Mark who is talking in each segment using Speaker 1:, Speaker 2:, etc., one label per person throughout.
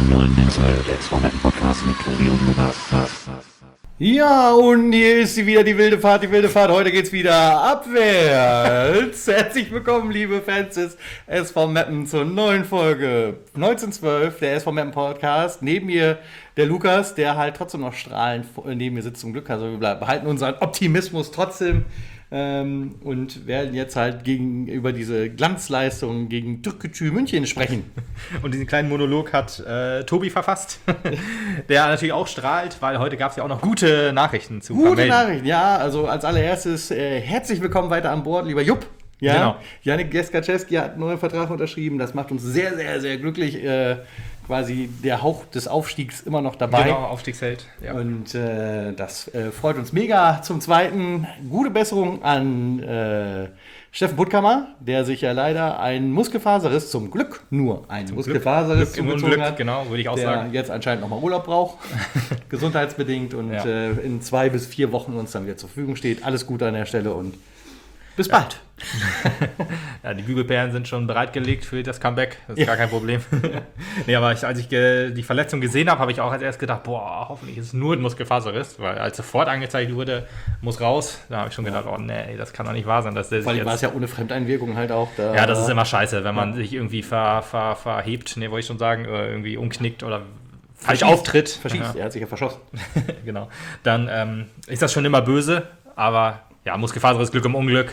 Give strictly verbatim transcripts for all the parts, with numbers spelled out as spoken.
Speaker 1: zum neuen Podcast mit Tobi und Lukas.
Speaker 2: Ja, und hier ist sie wieder, die wilde Fahrt, die wilde Fahrt. Heute geht's wieder abwärts. Herzlich willkommen, liebe Fans des S V Meppen zur neuen Folge neunzehnhundertzwölf, der S V Meppen Podcast. Neben mir der Lukas, der halt trotzdem noch strahlend neben mir sitzt, zum Glück. Also wir behalten unseren Optimismus trotzdem. Ähm, und werden jetzt halt gegenüber diese Glanzleistung gegen Türkgücü München sprechen.
Speaker 3: Und diesen kleinen Monolog hat äh, Tobi verfasst, der natürlich auch strahlt, weil heute gab es ja auch noch gute Nachrichten zu
Speaker 2: Gute
Speaker 3: vermelden.
Speaker 2: Nachrichten, ja. Also als allererstes äh, herzlich willkommen weiter an Bord, lieber Jupp. Ja,
Speaker 3: genau.
Speaker 2: Janik Geskaczewski hat einen neuen Vertrag unterschrieben. Das macht uns sehr, sehr, sehr glücklich. Äh, quasi der Hauch des Aufstiegs immer noch dabei.
Speaker 3: Genau, Aufstiegsheld. Ja.
Speaker 2: Und äh, das äh, freut uns mega. Zum Zweiten, gute Besserung an äh, Steffen Puttkammer, der sich ja leider einen Muskelfaserriss, zum Glück nur einen Muskelfaserriss
Speaker 3: Glück im
Speaker 2: zugezogen
Speaker 3: Unglück,
Speaker 2: hat.
Speaker 3: genau, würde ich auch
Speaker 2: der
Speaker 3: sagen.
Speaker 2: jetzt anscheinend nochmal Urlaub braucht, gesundheitsbedingt und
Speaker 3: Ja.
Speaker 2: äh, in zwei bis vier Wochen uns dann wieder zur Verfügung steht. Alles Gute an der Stelle und bis bald.
Speaker 3: Ja, die Bügelperlen sind schon bereitgelegt für das Comeback. Das ist ja gar kein Problem. Nee, aber ich, als ich ge- die Verletzung gesehen habe, habe ich auch als erstes gedacht, boah, hoffentlich ist es nur ein Muskelfaserriss, weil als sofort angezeigt wurde, muss raus, da habe ich schon gedacht, oh nee, das kann doch nicht wahr sein, dass der
Speaker 2: Vor allem
Speaker 3: sich
Speaker 2: war es
Speaker 3: jetzt...
Speaker 2: ja ohne Fremdeinwirkung halt auch. Da
Speaker 3: Ja, das ist immer scheiße, wenn man sich irgendwie ver, ver, verhebt, nee, wollte ich schon sagen, oder irgendwie umknickt oder falsch
Speaker 2: Verschießt.
Speaker 3: auftritt.
Speaker 2: Verschießt,
Speaker 3: Ja.
Speaker 2: er hat sich ja verschossen.
Speaker 3: Genau. Dann ähm, ist das schon immer böse, aber ja, Muskelfaserriss, Glück im Unglück.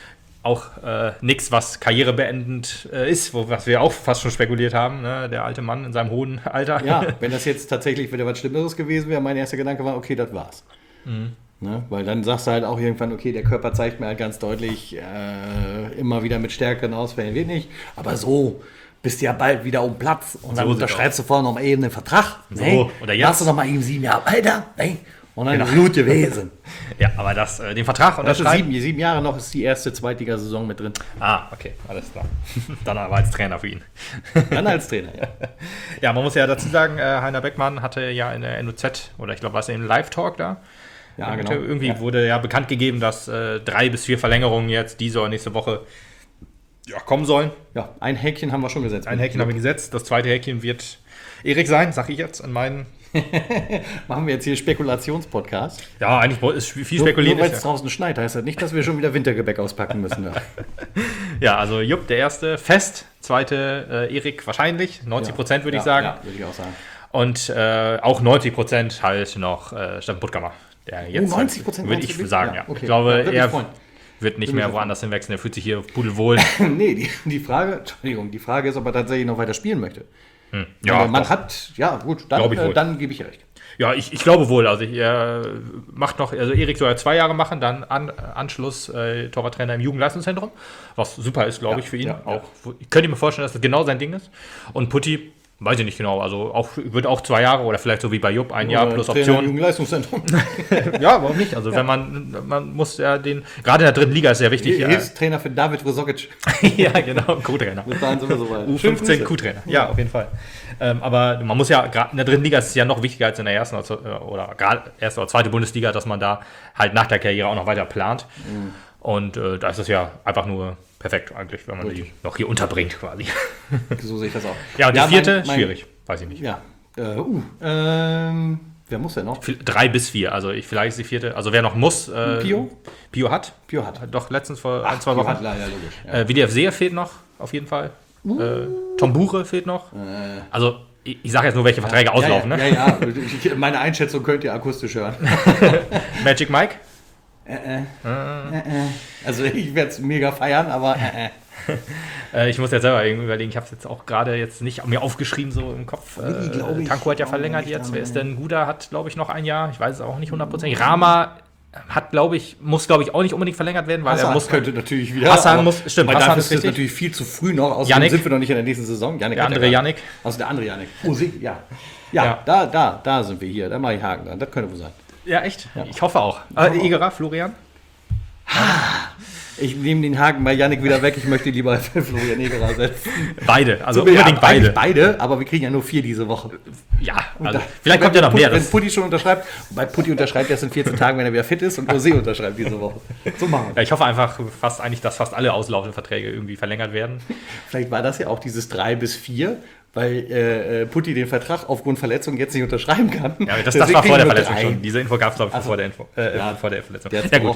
Speaker 3: Auch äh, nichts, was karrierebeendend äh, ist, wo, was wir auch fast schon spekuliert haben, ne? Der alte Mann in seinem hohen Alter.
Speaker 2: Ja, wenn das jetzt tatsächlich wieder was Schlimmeres gewesen wäre, mein erster Gedanke war, okay, das war's.
Speaker 3: Mhm.
Speaker 2: Ne? Weil dann sagst du halt auch irgendwann, okay, der Körper zeigt mir halt ganz deutlich, äh, immer wieder mit stärkeren Ausfällen wird nicht. Aber so bist du ja bald wieder um Platz und dann
Speaker 3: So
Speaker 2: unterschreibst du vorher noch mal eben einen Vertrag.
Speaker 3: So,
Speaker 2: ne?
Speaker 3: oder jetzt.
Speaker 2: Hast du noch mal eben sieben Jahre, Alter, ne? Und dann
Speaker 3: Genau.
Speaker 2: gut gewesen.
Speaker 3: Ja, aber das, äh, den Vertrag
Speaker 2: Das ist
Speaker 3: unterschreiben.
Speaker 2: sieben, sieben Jahre noch, ist die erste Zweitligasaison mit drin.
Speaker 3: Ah, okay, alles klar. Dann aber als Trainer für ihn.
Speaker 2: Dann als Trainer, ja.
Speaker 3: Ja, man muss ja dazu sagen, äh, Heiner Beckmann hatte ja in der N O Z, oder ich glaube, war es im Live-Talk da?
Speaker 2: Ja, genau.
Speaker 3: Irgendwie
Speaker 2: Ja.
Speaker 3: wurde ja bekannt gegeben, dass äh, drei bis vier Verlängerungen jetzt diese oder nächste Woche ja, kommen sollen.
Speaker 2: Ja, ein Häkchen haben wir schon gesetzt.
Speaker 3: Ein Häkchen haben wir gesetzt. Das zweite Häkchen wird Erik sein, sag ich jetzt an meinen.
Speaker 2: Machen wir jetzt hier Spekulationspodcast.
Speaker 3: Ja, eigentlich ist viel
Speaker 2: Nur,
Speaker 3: spekuliert.
Speaker 2: nur weil
Speaker 3: ist
Speaker 2: es
Speaker 3: ja.
Speaker 2: draußen schneit, heißt das nicht, dass wir schon wieder Wintergebäck auspacken müssen. Ja.
Speaker 3: ja, also Jupp, der erste, fest. Zweite, äh, Erik wahrscheinlich. neunzig Prozent würde
Speaker 2: ja,
Speaker 3: ich sagen.
Speaker 2: Ja, würde ich auch sagen.
Speaker 3: Und äh, auch neunzig Prozent halt noch äh, Steffen Puttkammer. Der jetzt
Speaker 2: Oh, neunzig Prozent
Speaker 3: würde
Speaker 2: meinst
Speaker 3: ich
Speaker 2: du wirklich?
Speaker 3: sagen,
Speaker 2: Ja,
Speaker 3: ja.
Speaker 2: okay.
Speaker 3: Ich glaube,
Speaker 2: Ja, würde mich
Speaker 3: er
Speaker 2: freuen.
Speaker 3: wird nicht
Speaker 2: Würde
Speaker 3: mehr
Speaker 2: mich
Speaker 3: woanders hinwechseln. Er fühlt sich hier pudelwohl.
Speaker 2: Nee, die, die Frage, Entschuldigung, die Frage ist, ob er tatsächlich noch weiter spielen möchte.
Speaker 3: Hm.
Speaker 2: Ja,
Speaker 3: Ja,
Speaker 2: der Mann
Speaker 3: doch.
Speaker 2: hat, ja gut, dann,
Speaker 3: Glaub ich
Speaker 2: äh,
Speaker 3: wohl.
Speaker 2: dann gebe ich ihr recht.
Speaker 3: Ja, ich, ich glaube wohl. Also ich, er macht noch, also Erik soll ja zwei Jahre machen, dann an, Anschluss äh, Torwarttrainer im Jugendleistungszentrum, was super ist, glaube
Speaker 2: Ja,
Speaker 3: ich, für ihn.
Speaker 2: ja,
Speaker 3: auch, Ich könnte mir vorstellen, dass das genau sein Ding ist. Und Putti, weiß ich nicht genau, also auch, wird auch zwei Jahre oder vielleicht so wie bei Jupp, ein Jahr
Speaker 2: Oder
Speaker 3: plus
Speaker 2: Trainer im
Speaker 3: Option.
Speaker 2: Jugendleistungszentrum.
Speaker 3: Ja, warum nicht? Also wenn man, man muss ja den, gerade in der dritten Liga ist sehr wichtig. äh,
Speaker 2: Hilfstrainer für David Rosogic.
Speaker 3: ja, genau, Co-Trainer.
Speaker 2: Bis dahin sind wir soweit.
Speaker 3: U fünfzehn Co-Trainer, ja, auf jeden Fall. Ähm, aber man muss ja, gerade in der dritten Liga ist es ja noch wichtiger als in der ersten oder, oder gerade erste oder zweite Bundesliga, dass man da halt nach der Karriere auch noch weiter plant.
Speaker 2: Mhm.
Speaker 3: Und äh, da ist es ja einfach nur perfekt eigentlich, wenn man
Speaker 2: Richtig.
Speaker 3: die noch hier unterbringt quasi.
Speaker 2: So sehe ich das auch.
Speaker 3: Ja, und die
Speaker 2: mein-
Speaker 3: vierte,
Speaker 2: mein-
Speaker 3: schwierig, weiß ich nicht.
Speaker 2: Ja. Äh, uh, ähm, wer muss denn noch?
Speaker 3: Viel- Drei bis vier, also ich, vielleicht ist die vierte, also wer noch muss. Äh,
Speaker 2: Pio?
Speaker 3: Pio hat.
Speaker 2: Pio hat.
Speaker 3: Doch, letztens vor ein, zwei
Speaker 2: Pio
Speaker 3: Wochen.
Speaker 2: hat, ja, ja, logisch. Ja.
Speaker 3: Äh, W D F Seer fehlt noch, auf jeden Fall. Äh, Tom Bure fehlt noch.
Speaker 2: Äh,
Speaker 3: Also, ich, ich sage jetzt nur, welche Verträge auslaufen,
Speaker 2: ja,
Speaker 3: ne?
Speaker 2: ja, ja, ja. Ich, meine Einschätzung könnt ihr akustisch hören.
Speaker 3: Magic Mike?
Speaker 2: Äh, äh, äh, äh. Also ich werde es mega feiern, aber äh, äh.
Speaker 3: Äh, ich muss jetzt selber irgendwie überlegen, ich habe es jetzt auch gerade jetzt nicht mir aufgeschrieben, so im Kopf.
Speaker 2: Nee, glaub
Speaker 3: Äh,
Speaker 2: ich
Speaker 3: Tanko hat ja
Speaker 2: auch
Speaker 3: verlängert
Speaker 2: nicht
Speaker 3: jetzt.
Speaker 2: dran,
Speaker 3: Wer ist
Speaker 2: nee.
Speaker 3: denn? Guda hat, glaube ich, noch ein Jahr. Ich weiß es auch nicht hundertprozentig. Rama hat, glaube ich, muss, glaube ich, auch nicht unbedingt verlängert werden, weil
Speaker 2: Hassan
Speaker 3: er muss.
Speaker 2: könnte natürlich wieder.
Speaker 3: Hassan
Speaker 2: aber-
Speaker 3: muss- stimmt,
Speaker 2: Weil
Speaker 3: Hassan
Speaker 2: dafür
Speaker 3: ist
Speaker 2: ist es
Speaker 3: richtig.
Speaker 2: natürlich viel zu früh noch. Außerdem
Speaker 3: Yannick.
Speaker 2: sind wir noch nicht in der nächsten Saison. Yannick
Speaker 3: Der
Speaker 2: hat ja
Speaker 3: andere
Speaker 2: gerade-
Speaker 3: Yannick.
Speaker 2: Also der andere Yannick. Oh, sie, ja. Ja,
Speaker 3: Ja.
Speaker 2: Da, da, da sind wir hier. Da mache ich Haken dran. Das könnte wohl sein.
Speaker 3: Ja, echt? Ich hoffe auch. Äh, Egerer, Florian?
Speaker 2: Ich nehme den Haken bei Yannick wieder weg. Ich möchte lieber Florian Egerer setzen.
Speaker 3: Beide, also
Speaker 2: So, wir
Speaker 3: unbedingt
Speaker 2: haben eigentlich
Speaker 3: beide.
Speaker 2: beide, aber wir kriegen ja nur vier diese Woche.
Speaker 3: Ja, also,
Speaker 2: Da-
Speaker 3: vielleicht kommt
Speaker 2: wenn
Speaker 3: ja noch
Speaker 2: Putti-
Speaker 3: mehr.
Speaker 2: Wenn Putti schon unterschreibt, weil Putti unterschreibt erst in vierzehn Tagen, wenn er wieder fit ist, und José unterschreibt diese Woche. So machen wir.
Speaker 3: Ja, ich hoffe einfach fast eigentlich, dass fast alle auslaufenden Verträge irgendwie verlängert werden.
Speaker 2: Vielleicht war das ja auch dieses drei bis vier, weil äh, Putti den Vertrag aufgrund Verletzung jetzt nicht unterschreiben kann.
Speaker 3: Ja, das, das war vor der Verletzung schon. Diese Info gab es, glaube ich, also, vor, der Info, äh, ja, vor der Verletzung.
Speaker 2: Der
Speaker 3: ja, gut.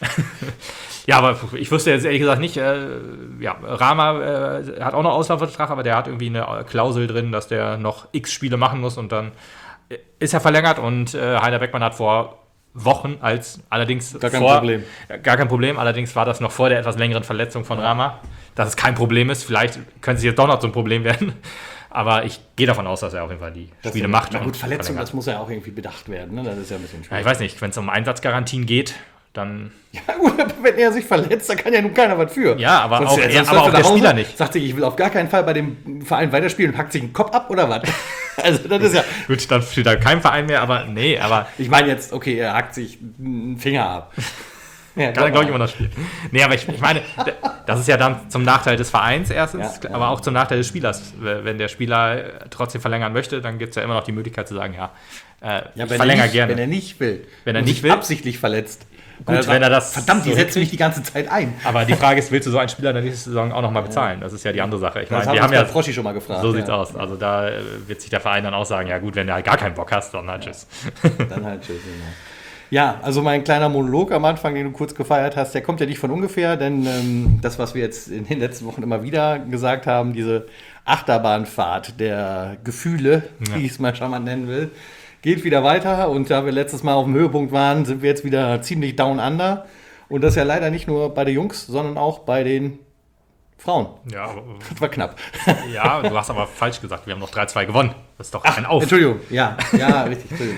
Speaker 3: Ja, aber ich wusste jetzt ehrlich gesagt nicht, äh, ja, Rama äh, hat auch noch Auslaufvertrag, aber der hat irgendwie eine Klausel drin, dass der noch x Spiele machen muss und dann ist er verlängert und äh, Heiner Beckmann hat vor Wochen als allerdings
Speaker 2: gar kein
Speaker 3: vor,
Speaker 2: Problem.
Speaker 3: Gar kein Problem, allerdings war das noch vor der etwas längeren Verletzung von Rama, dass es kein Problem ist. Vielleicht könnte es jetzt doch noch zum Problem werden. Aber ich gehe davon aus, dass er auf jeden Fall die das Spiele macht.
Speaker 2: Na gut, Verletzung, das muss ja auch irgendwie bedacht werden. Ne? Das ist ja ein bisschen schwierig.
Speaker 3: Ja, ich weiß nicht, wenn es um Einsatzgarantien geht, dann...
Speaker 2: Ja gut, wenn er sich verletzt, dann kann ja nun keiner was für.
Speaker 3: Ja, aber
Speaker 2: sonst,
Speaker 3: auch,
Speaker 2: sonst
Speaker 3: er, aber auch der
Speaker 2: Hause,
Speaker 3: Spieler nicht.
Speaker 2: Sagt sich, ich will auf gar keinen Fall bei dem Verein weiterspielen und hackt sich einen Kopf ab oder was? Also das ist ja...
Speaker 3: Gut, dann steht da kein Verein mehr, aber nee, aber...
Speaker 2: Ich meine jetzt, okay, er hackt sich einen Finger ab.
Speaker 3: Ja, kann er, glaube ich, immer noch spielen. Nee, aber ich, ich meine, das ist ja dann zum Nachteil des Vereins erstens, ja, ja. aber auch zum Nachteil des Spielers. Wenn der Spieler trotzdem verlängern möchte, dann gibt es ja immer noch die Möglichkeit zu sagen, ja, äh,
Speaker 2: ja
Speaker 3: ich verlängere
Speaker 2: nicht,
Speaker 3: gerne.
Speaker 2: Wenn er nicht will.
Speaker 3: Wenn er
Speaker 2: und
Speaker 3: nicht
Speaker 2: sich
Speaker 3: will.
Speaker 2: absichtlich verletzt.
Speaker 3: Gut,
Speaker 2: er sagt,
Speaker 3: wenn er das...
Speaker 2: Verdammt, die
Speaker 3: so
Speaker 2: setzen mich die ganze Zeit ein.
Speaker 3: Aber die Frage ist, willst du so einen Spieler in der nächsten Saison auch nochmal bezahlen? Das ist ja die andere Sache. Ich
Speaker 2: das
Speaker 3: meine,
Speaker 2: haben
Speaker 3: wir
Speaker 2: wir
Speaker 3: haben ja...
Speaker 2: Froschi schon mal gefragt.
Speaker 3: So sieht's
Speaker 2: ja.
Speaker 3: aus. Also da wird sich der Verein dann auch sagen, ja gut, wenn du halt gar keinen Bock hast, dann halt tschüss.
Speaker 2: Dann halt tschüss, genau. Ja, also mein kleiner Monolog am Anfang, den du kurz gefeiert hast, der kommt ja nicht von ungefähr, denn ähm, das, was wir jetzt in den letzten Wochen immer wieder gesagt haben, diese Achterbahnfahrt der Gefühle, ja. wie ich es mal schon mal nennen will, geht wieder weiter. Und da wir letztes Mal auf dem Höhepunkt waren, sind wir jetzt wieder ziemlich down under. Und das ja leider nicht nur bei den Jungs, sondern auch bei den Frauen.
Speaker 3: Ja,
Speaker 2: das war knapp.
Speaker 3: Ja, du hast aber falsch gesagt, wir haben noch drei zwei gewonnen. Das ist doch
Speaker 2: Ach,
Speaker 3: ein Auf.
Speaker 2: Entschuldigung, ja, ja, richtig, Entschuldigung.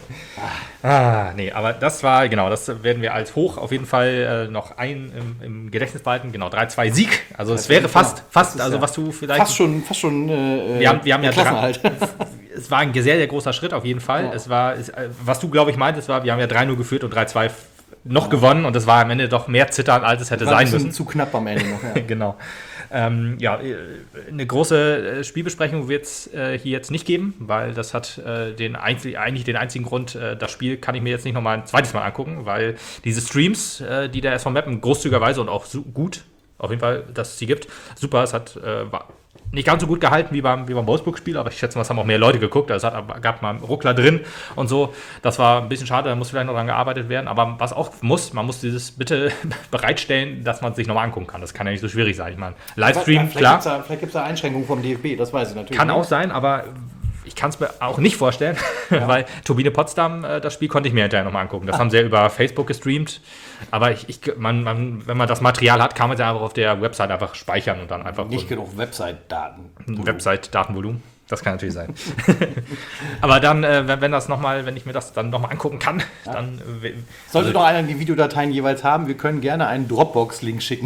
Speaker 3: Ah, nee, aber das war, genau, das werden wir als hoch auf jeden Fall äh, noch ein im, im Gedächtnis behalten. Genau, drei zwei Sieg. Also es wäre fast, fast, also
Speaker 2: ja
Speaker 3: was du vielleicht...
Speaker 2: Fast schon, fast schon äh,
Speaker 3: wir haben, wir haben ja
Speaker 2: Klassenerhalt.
Speaker 3: Es war ein sehr, sehr großer Schritt auf jeden Fall. Ja. Es war, es, was du, glaube ich, meintest, war, wir haben ja drei null geführt und drei zwei noch ja. gewonnen und es war am Ende doch mehr Zittern, als es hätte
Speaker 2: war
Speaker 3: sein
Speaker 2: ein
Speaker 3: müssen.
Speaker 2: Zu knapp am Ende noch, ja.
Speaker 3: Genau. Ähm, ja, eine große Spielbesprechung wird es äh, hier jetzt nicht geben, weil das hat äh, den einzig, eigentlich den einzigen Grund, äh, das Spiel kann ich mir jetzt nicht nochmal ein zweites Mal angucken, weil diese Streams, äh, die der S V Meppen großzügigerweise und auch so gut, auf jeden Fall, dass es sie gibt, super, es hat äh, war nicht ganz so gut gehalten wie beim, wie beim Wolfsburg-Spiel, aber ich schätze mal, es haben auch mehr Leute geguckt. Also es hat, gab mal einen Ruckler drin und so. Das war ein bisschen schade, da muss vielleicht noch dran gearbeitet werden. Aber was auch muss, man muss dieses bitte bereitstellen, dass man es sich nochmal angucken kann. Das kann ja nicht so schwierig sein. Ich meine, Livestream,
Speaker 2: vielleicht
Speaker 3: klar.
Speaker 2: Gibt's da, vielleicht gibt es da Einschränkungen vom D F B, das weiß ich natürlich.
Speaker 3: Kann
Speaker 2: nicht.
Speaker 3: auch sein, aber ich kann es mir auch nicht vorstellen, ja. weil Turbine Potsdam, äh, das Spiel konnte ich mir hinterher nochmal angucken. Das ah. haben sie ja über Facebook gestreamt. Aber ich, ich, man, man, wenn man das Material hat, kann man es ja einfach auf der Website einfach speichern und dann einfach...
Speaker 2: Nicht genug Website-Daten.
Speaker 3: Website-Datenvolumen. Das kann natürlich sein. Aber dann, äh, wenn, wenn das noch mal, wenn ich mir das dann nochmal angucken kann, ja. dann... Äh,
Speaker 2: Sollte also, doch einer die Videodateien jeweils haben, wir können gerne einen Dropbox-Link schicken.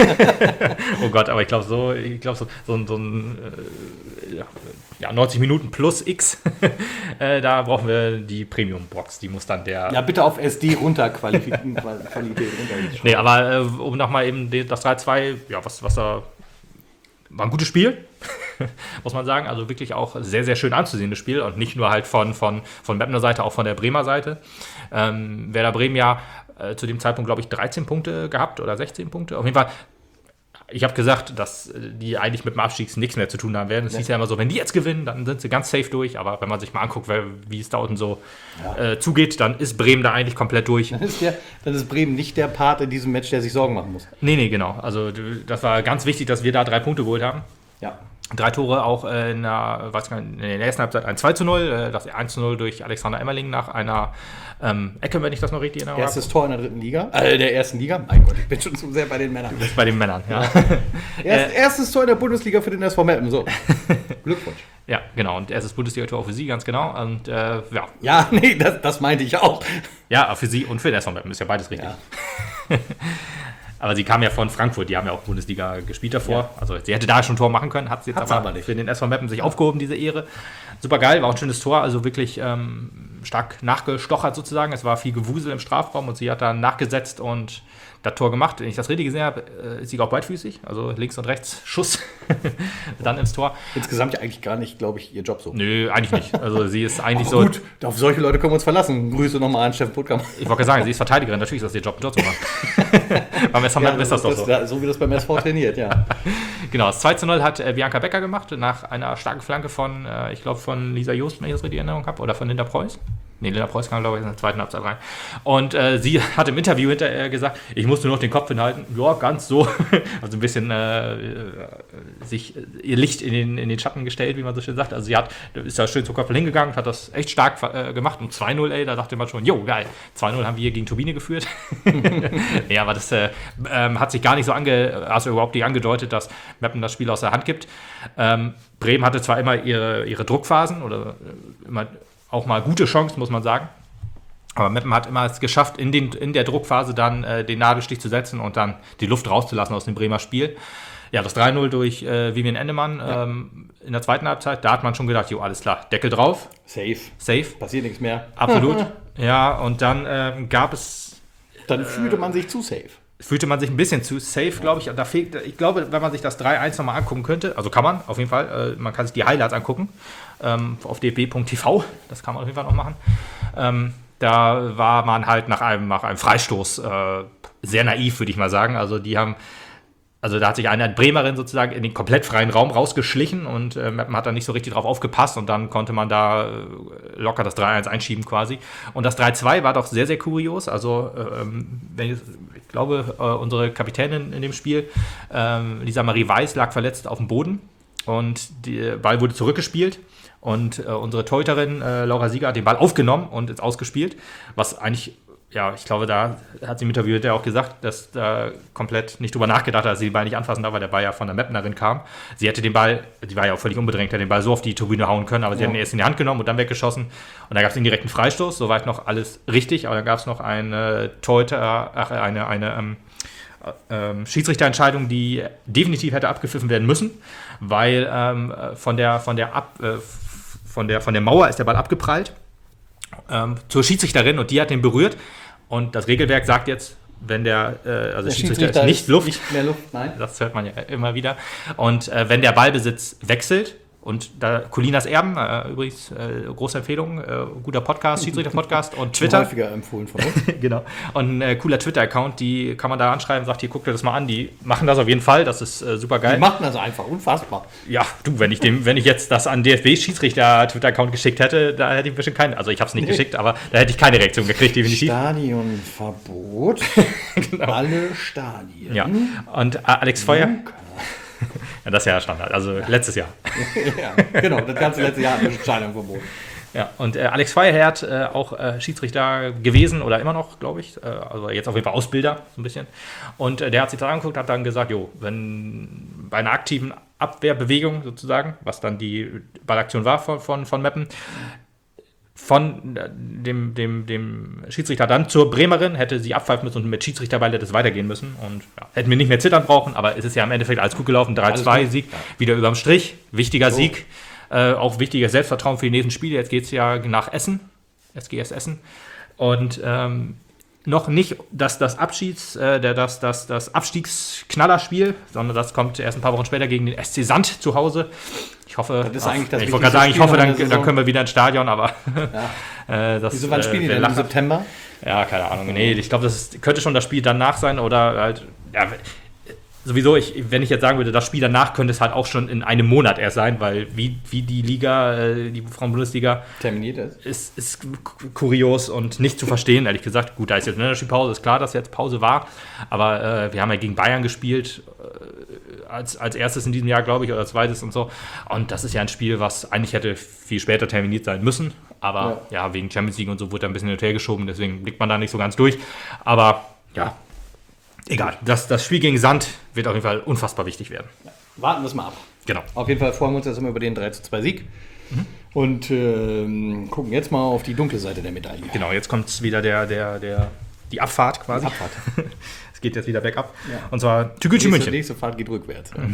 Speaker 3: Oh Gott, aber ich glaube so, ich glaube so, so, so ein... Äh, ja, ja, neunzig Minuten plus X, äh, da brauchen wir die Premium-Box, die muss dann der...
Speaker 2: Ja, bitte auf S D runter Qualität runter.
Speaker 3: Nee, aber äh, um nochmal eben das drei zwei, ja, was, was da... War ein gutes Spiel, muss man sagen. Also wirklich auch sehr, sehr schön anzusehendes Spiel und nicht nur halt von, von, von Meppener Seite, auch von der Bremer Seite. Ähm, Werder Bremen ja äh, zu dem Zeitpunkt, glaube ich, dreizehn Punkte gehabt oder sechzehn Punkte. Auf jeden Fall, ich habe gesagt, dass die eigentlich mit dem Abstieg nichts mehr zu tun haben werden. Es ja. hieß ja immer so, wenn die jetzt gewinnen, dann sind sie ganz safe durch. Aber wenn man sich mal anguckt, wie es da unten so ja. äh, zugeht, dann ist Bremen da eigentlich komplett durch.
Speaker 2: Dann ist, der, dann ist Bremen nicht der Part in diesem Match, der sich Sorgen machen muss.
Speaker 3: Nee, nee, genau. Also das war ganz wichtig, dass wir da drei Punkte geholt haben.
Speaker 2: Ja.
Speaker 3: Drei Tore auch in der, weiß gar nicht, in der ersten Halbzeit ein zwei zu null, das eins zu null durch Alexander Emmerling nach einer ähm, Ecke, wenn ich das noch richtig erinnere.
Speaker 2: Erstes Tor in der dritten Liga, äh, der ersten Liga. Mein Gott, ich bin schon zu sehr bei den Männern.
Speaker 3: Du bist bei den Männern, ja.
Speaker 2: Erst, erstes Tor in der Bundesliga für den S V Meppen, so. Glückwunsch.
Speaker 3: Ja, genau, und erstes Bundesliga-Tor auch für Sie, ganz genau. Und, äh, ja.
Speaker 2: ja, nee, das, das meinte ich auch.
Speaker 3: Ja, für Sie und für den S V Meppen ist ja beides richtig. Ja. Aber sie kam ja von Frankfurt, die haben ja auch Bundesliga gespielt davor. Ja. Also sie hätte da schon ein Tor machen können, hat sie jetzt aber, aber nicht. Für den S V Meppen sich aufgehoben, diese Ehre. Super geil, war auch ein schönes Tor, also wirklich ähm, stark nachgestochert sozusagen. Es war viel Gewusel im Strafraum und sie hat dann nachgesetzt und das Tor gemacht. Wenn ich das richtig gesehen habe, äh, ist sie auch beidfüßig, also links und rechts Schuss dann ins Tor.
Speaker 2: Insgesamt ja eigentlich gar nicht, glaube ich, ihr Job so.
Speaker 3: Nö, eigentlich nicht. Also sie ist eigentlich
Speaker 2: Ach,
Speaker 3: so...
Speaker 2: Gut, auf solche Leute können wir uns verlassen. Grüße nochmal an Steffen Puttkamp.
Speaker 3: Ich wollte sagen, sie ist Verteidigerin, natürlich ist das ihr Job, einen Job zu machen. Beim S V
Speaker 2: Ja,
Speaker 3: Meppen ist das doch so.
Speaker 2: Das, so wie das beim S V trainiert, ja.
Speaker 3: Genau, das zwei zu null hat äh, Bianca Becker gemacht, nach einer starken Flanke von, äh, ich glaube, von Lisa Joost, wenn ich das richtig in Erinnerung habe, oder von Linda Preuß. Nee, Linda Preuß kam, glaube ich, in der zweiten Halbzeit rein. Und äh, sie hat im Interview hinterher gesagt, ich musste nur noch den Kopf hinhalten. Ja, ganz so. Also ein bisschen äh, sich ihr Licht in den, in den Schatten gestellt, wie man so schön sagt. Also sie hat, ist da schön zum Kopf hingegangen und hat das echt stark äh, gemacht. Und zwei null, ey, da dachte man schon, jo, geil, zwei null haben wir hier gegen Turbine geführt. Ja, aber das äh, ähm, hat sich gar nicht so ange, also überhaupt nicht angedeutet, dass Meppen das Spiel aus der Hand gibt. Ähm, Bremen hatte zwar immer ihre, ihre Druckphasen oder äh, immer auch mal gute Chancen, muss man sagen. Aber Meppen hat immer es geschafft, in, den, in der Druckphase dann äh, den Nadelstich zu setzen und dann die Luft rauszulassen aus dem Bremer Spiel. Ja, das drei null durch äh, Vivian Endemann ja. ähm, in der zweiten Halbzeit, da hat man schon gedacht, jo, alles klar, Deckel drauf.
Speaker 2: Safe.
Speaker 3: Safe.
Speaker 2: Passiert nichts mehr.
Speaker 3: Absolut. Ja, und dann ähm, gab es...
Speaker 2: Dann äh, fühlte man sich zu safe.
Speaker 3: Fühlte man sich ein bisschen zu safe, glaube ich. Da fehlt, ich glaube, wenn man sich das drei eins nochmal angucken könnte, also kann man auf jeden Fall, äh, man kann sich die Highlights angucken ähm, auf d f b punkt t v, das kann man auf jeden Fall noch machen. Ähm, da war man halt nach einem, nach einem Freistoß äh, sehr naiv, würde ich mal sagen. Also die haben, also da hat sich eine Bremerin sozusagen in den komplett freien Raum rausgeschlichen und äh, Meppen hat da nicht so richtig drauf aufgepasst und dann konnte man da äh, locker das drei eins einschieben quasi. Und das drei zwei war doch sehr, sehr kurios. Also ähm, wenn ich, ich glaube, äh, unsere Kapitänin in dem Spiel, ähm, Lisa Marie Weiß, lag verletzt auf dem Boden und der Ball wurde zurückgespielt. Und äh, unsere Torhüterin äh, Laura Sieger hat den Ball aufgenommen und ist ausgespielt, was eigentlich, ja, ich glaube, da hat sie im Interview ja auch gesagt, dass da komplett nicht drüber nachgedacht hat, dass sie den Ball nicht anfassen darf, weil der Ball ja von der Meppnerin kam. Sie hätte den Ball, die war ja auch völlig unbedrängt, hätte den Ball so auf die Tribüne hauen können, aber sie ja. hat ihn erst in die Hand genommen und dann weggeschossen. Und da gab es den direkten Freistoß, soweit noch alles richtig, aber dann gab es noch eine Torhüter, ach, eine, eine ähm, ähm, Schiedsrichterentscheidung, die definitiv hätte abgepfiffen werden müssen, weil ähm, von der, von der Ab... Äh, Von der, von der Mauer ist der Ball abgeprallt ähm, zur Schiedsrichterin und die hat den berührt. Und das Regelwerk sagt jetzt, wenn der, äh, also der Schiedsrichter, Schiedsrichter ist nicht Luft,
Speaker 2: nicht mehr Luft, nein.
Speaker 3: Das hört man ja immer wieder. Und äh, wenn der Ballbesitz wechselt, und da Colinas Erben, äh, übrigens äh, große Empfehlung, äh, guter Podcast, Schiedsrichter-Podcast und Twitter.
Speaker 2: Häufiger empfohlen von uns.
Speaker 3: Genau. Und ein äh, cooler Twitter-Account, die kann man da anschreiben, sagt, hier, guck dir das mal an, die machen das auf jeden Fall, das ist äh, super geil.
Speaker 2: Die machen das einfach, unfassbar.
Speaker 3: Ja, du, wenn ich dem, wenn ich jetzt das an D F B-Schiedsrichter-Twitter-Account geschickt hätte, da hätte ich bestimmt keine, also ich habe es nicht nee. geschickt, aber da hätte ich keine Reaktion gekriegt, definitiv.
Speaker 2: Stadionverbot. Genau. Alle Stadien.
Speaker 3: Ja. Und äh, Alex Feuer. Ja, das ist ja Standard, also ja. letztes Jahr.
Speaker 2: Ja, genau, das ganze letzte Jahr hat eine Entscheidung verboten.
Speaker 3: Ja, und äh, Alex Feuerherd, äh, auch äh, Schiedsrichter gewesen oder immer noch, glaube ich, äh, also jetzt auf jeden Fall Ausbilder, so ein bisschen. Und äh, der hat sich das angeguckt, hat dann gesagt, jo, wenn bei einer aktiven Abwehrbewegung sozusagen, was dann die Ballaktion war von, von, von Meppen, von dem, dem, dem Schiedsrichter dann zur Bremerin, hätte sie abpfeifen müssen und mit Schiedsrichterball hätte es weitergehen müssen. Und ja, hätten wir nicht mehr zittern brauchen, aber es ist ja im Endeffekt alles gut gelaufen. drei zwei Sieg, ja. Wieder überm Strich. Wichtiger so. Sieg. Äh, auch wichtiges Selbstvertrauen für die nächsten Spiele. Jetzt geht es ja nach Essen. S G S Essen. Und ähm, noch nicht das, das Abschieds, äh, der, das, das, das Abstiegsknallerspiel, sondern das kommt erst ein paar Wochen später gegen den S C Sand zu Hause. Ich hoffe,
Speaker 2: das ist eigentlich das
Speaker 3: ich wollte gerade sagen, ich hoffe, dann, dann können wir wieder ins Stadion, aber
Speaker 2: ja. äh, das Wieso, wann spielen die denn im September?
Speaker 3: Ja, keine Ahnung. Nee, ich glaube, das ist, könnte schon das Spiel danach sein oder halt, ja, sowieso, ich, wenn ich jetzt sagen würde, das Spiel danach könnte es halt auch schon in einem Monat erst sein, weil wie, wie die Liga, die Frauen-Bundesliga
Speaker 2: terminiert ist.
Speaker 3: ist, ist kurios und nicht zu verstehen, ehrlich gesagt. Gut, da ist jetzt eine Spielpause, ist klar, dass jetzt Pause war, aber äh, wir haben ja gegen Bayern gespielt, äh, als, als erstes in diesem Jahr, glaube ich, oder zweites und so. Und das ist ja ein Spiel, was eigentlich hätte viel später terminiert sein müssen, aber ja, ja wegen Champions League und so wurde da ein bisschen hin und her geschoben, deswegen blickt man da nicht so ganz durch. Aber ja, egal. Das, das Spiel gegen Sand wird auf jeden Fall unfassbar wichtig werden.
Speaker 2: Ja, warten wir es mal ab.
Speaker 3: Genau.
Speaker 2: Auf jeden Fall freuen wir uns jetzt immer über den drei zu zwei Sieg. Mhm. Und ähm, gucken jetzt mal auf die dunkle Seite der Medaille.
Speaker 3: Genau, jetzt kommt wieder der, der, der, die Abfahrt quasi.
Speaker 2: Die Abfahrt.
Speaker 3: Es geht jetzt wieder bergab.
Speaker 2: Ja.
Speaker 3: Und zwar Tegucigalpa München.
Speaker 2: Die nächste Fahrt geht rückwärts. Ja,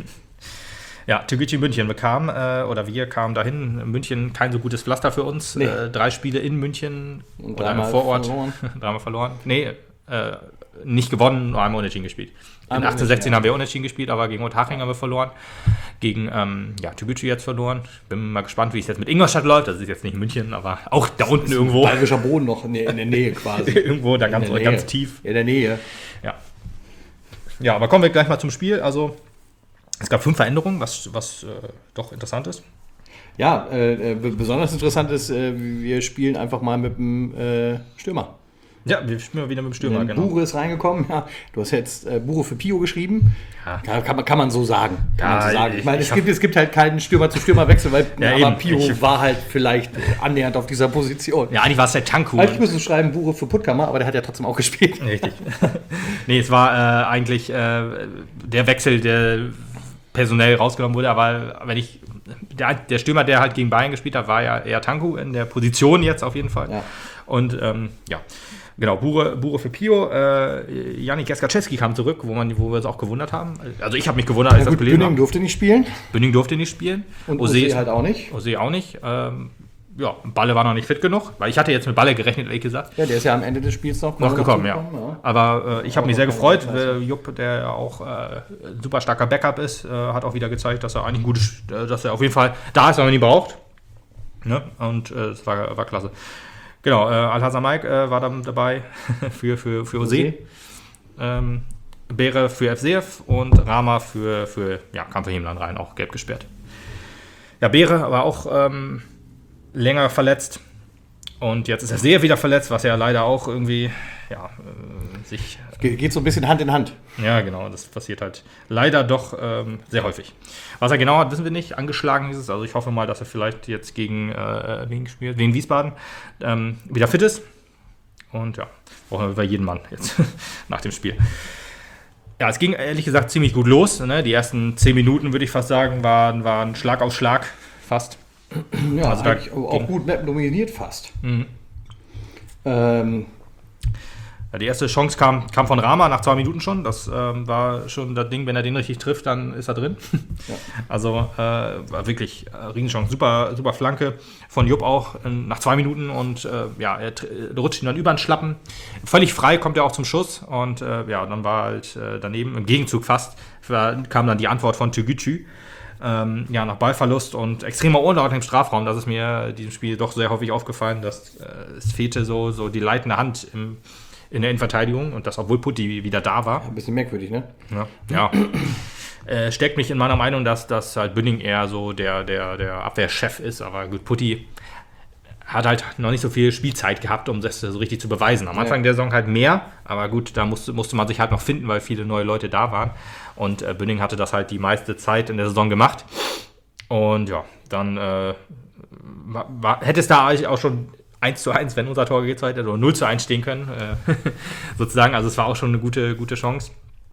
Speaker 3: ja Tegucigalpa München. Wir kamen, äh, oder wir kamen dahin. München, kein so gutes Pflaster für uns. Nee. Äh, drei Spiele in München
Speaker 2: und
Speaker 3: oder im Vorort. Verloren. dreimal verloren. Nee, äh, nicht gewonnen, nur einmal unentschieden gespielt. In
Speaker 2: Einmal
Speaker 3: achtzehn sechzehn
Speaker 2: ja.
Speaker 3: haben wir unentschieden gespielt, aber gegen Unterhaching haben wir verloren. Gegen ähm, ja, Tegucigalpa jetzt verloren. Bin mal gespannt, wie es jetzt mit Ingolstadt läuft. Das ist jetzt nicht München, aber auch da unten irgendwo.
Speaker 2: Bayerischer Boden noch in der, in der Nähe quasi.
Speaker 3: irgendwo da ganz,
Speaker 2: In der
Speaker 3: ganz
Speaker 2: Nähe.
Speaker 3: tief.
Speaker 2: In der Nähe.
Speaker 3: Ja. Ja, aber kommen wir gleich mal zum Spiel. Also, es gab fünf Veränderungen, was, was äh, doch interessant ist.
Speaker 2: Ja, äh, b- besonders interessant ist, äh, wir spielen einfach mal mit dem äh, Stürmer.
Speaker 3: Ja, wir spielen mal wieder mit dem Stürmer,
Speaker 2: Denn
Speaker 3: genau.
Speaker 2: Bure ist reingekommen. Ja, du hast jetzt äh, Bure für Pio geschrieben.
Speaker 3: Ja.
Speaker 2: Kann, kann, man, kann man so sagen. Kann
Speaker 3: Ja,
Speaker 2: man so sagen.
Speaker 3: ich-
Speaker 2: Ich meine,
Speaker 3: ich
Speaker 2: es
Speaker 3: hab-
Speaker 2: gibt, es gibt halt keinen Stürmer zu Stürmerwechsel, weil
Speaker 3: Ja,
Speaker 2: aber
Speaker 3: eben.
Speaker 2: Pio
Speaker 3: Ich-
Speaker 2: war halt vielleicht annähernd auf dieser Position.
Speaker 3: Ja, eigentlich war es der Tanku.
Speaker 2: Eigentlich müssen wir schreiben Bure für Puttkammer, aber der hat ja trotzdem auch gespielt.
Speaker 3: Richtig. Nee, es war äh, eigentlich äh, der Wechsel, der personell rausgenommen wurde, aber wenn ich, der, der Stürmer, der halt gegen Bayern gespielt hat, war ja eher Tanku in der Position jetzt auf jeden Fall.
Speaker 2: Ja.
Speaker 3: Und ähm, ja, genau, Bure, Bure für Pio, äh, Janik Jaskaczewski kam zurück, wo, man, wo wir uns auch gewundert haben. Also ich habe mich gewundert, als
Speaker 2: Ja,
Speaker 3: ich
Speaker 2: gut,
Speaker 3: das gelesen
Speaker 2: Bünding
Speaker 3: habe.
Speaker 2: durfte nicht spielen
Speaker 3: Bünding durfte nicht spielen.
Speaker 2: und
Speaker 3: Ose
Speaker 2: Ose halt auch nicht.
Speaker 3: Ose auch nicht. Ähm, ja, Balle war noch nicht fit genug, weil ich hatte jetzt mit Balle gerechnet, ehrlich gesagt.
Speaker 2: Ja, der ist ja am Ende des Spiels noch,
Speaker 3: Noch gekommen, ja.
Speaker 2: ja.
Speaker 3: Aber äh, ich habe mich sehr
Speaker 2: noch
Speaker 3: gefreut.
Speaker 2: keine
Speaker 3: Äh, Jupp, der ja auch äh, ein super starker Backup ist, äh, hat auch wieder gezeigt, dass er eigentlich ein gutes, äh, dass er auf jeden Fall da ist, wenn man ihn braucht. Ne? Und äh, es war, war klasse. Genau, äh, Al-Hassan Mike äh, war dann dabei für, für, für Ose.
Speaker 2: Ose.
Speaker 3: Ähm, Beere für F C F und Rama für, für ja, kam für Himland rein, auch gelb gesperrt. Ja, Beere war auch ähm, länger verletzt. Und jetzt ist er sehr wieder verletzt, was ja leider auch irgendwie ja, äh, sich.
Speaker 2: Ge- Geht so ein bisschen Hand in Hand.
Speaker 3: Ja, genau, das passiert halt leider doch ähm, sehr häufig. Was er genau hat, wissen wir nicht. Angeschlagen ist es. Also ich hoffe mal, dass er vielleicht jetzt gegen äh, wen gespielt, gegen Wiesbaden ähm, wieder fit ist. Und ja, brauchen wir bei jedem Mann jetzt nach dem Spiel. Ja, es ging ehrlich gesagt ziemlich gut los. Ne? Die ersten zehn Minuten, würde ich fast sagen, waren, waren Schlag auf Schlag fast.
Speaker 2: Ja,
Speaker 3: Also da
Speaker 2: eigentlich auch
Speaker 3: ging-
Speaker 2: gut Mappen dominiert fast.
Speaker 3: Mhm.
Speaker 2: Ähm,
Speaker 3: Ja, die erste Chance kam, kam von Rama nach zwei Minuten schon. Das ähm, war schon das Ding, wenn er den richtig trifft, dann ist er drin.
Speaker 2: Ja.
Speaker 3: Also äh, war wirklich äh, Riesenchance. Super, super Flanke von Jupp auch äh, nach zwei Minuten und äh, ja, er tr- rutscht ihn dann über den Schlappen. Völlig frei kommt er auch zum Schuss und äh, ja, dann war halt äh, daneben, im Gegenzug fast, war, kam dann die Antwort von Tegucigalpa. Ähm, ja, nach Ballverlust und extremer Unordnung im Strafraum. Das ist mir in diesem Spiel doch sehr häufig aufgefallen, dass äh, es fehlte so, so die leitende Hand im in der Innenverteidigung und das, obwohl Putti wieder da war.
Speaker 2: ein bisschen merkwürdig, ne?
Speaker 3: Ja, ja. äh, steckt mich in meiner Meinung, dass, dass halt Bünding eher so der, der, der Abwehrchef ist, aber gut, Putti hat halt noch nicht so viel Spielzeit gehabt, um das so richtig zu beweisen. Am Anfang
Speaker 2: Ja.
Speaker 3: der Saison halt mehr, aber gut, da musste, musste man sich halt noch finden, weil viele neue Leute da waren und äh, Bünding hatte das halt die meiste Zeit in der Saison gemacht und ja, dann äh, war, war, hätte es da eigentlich auch schon eins zu eins, wenn unser Tor geht, hätte oder null zu eins stehen können, äh, sozusagen. Also es war auch schon eine gute, gute Chance.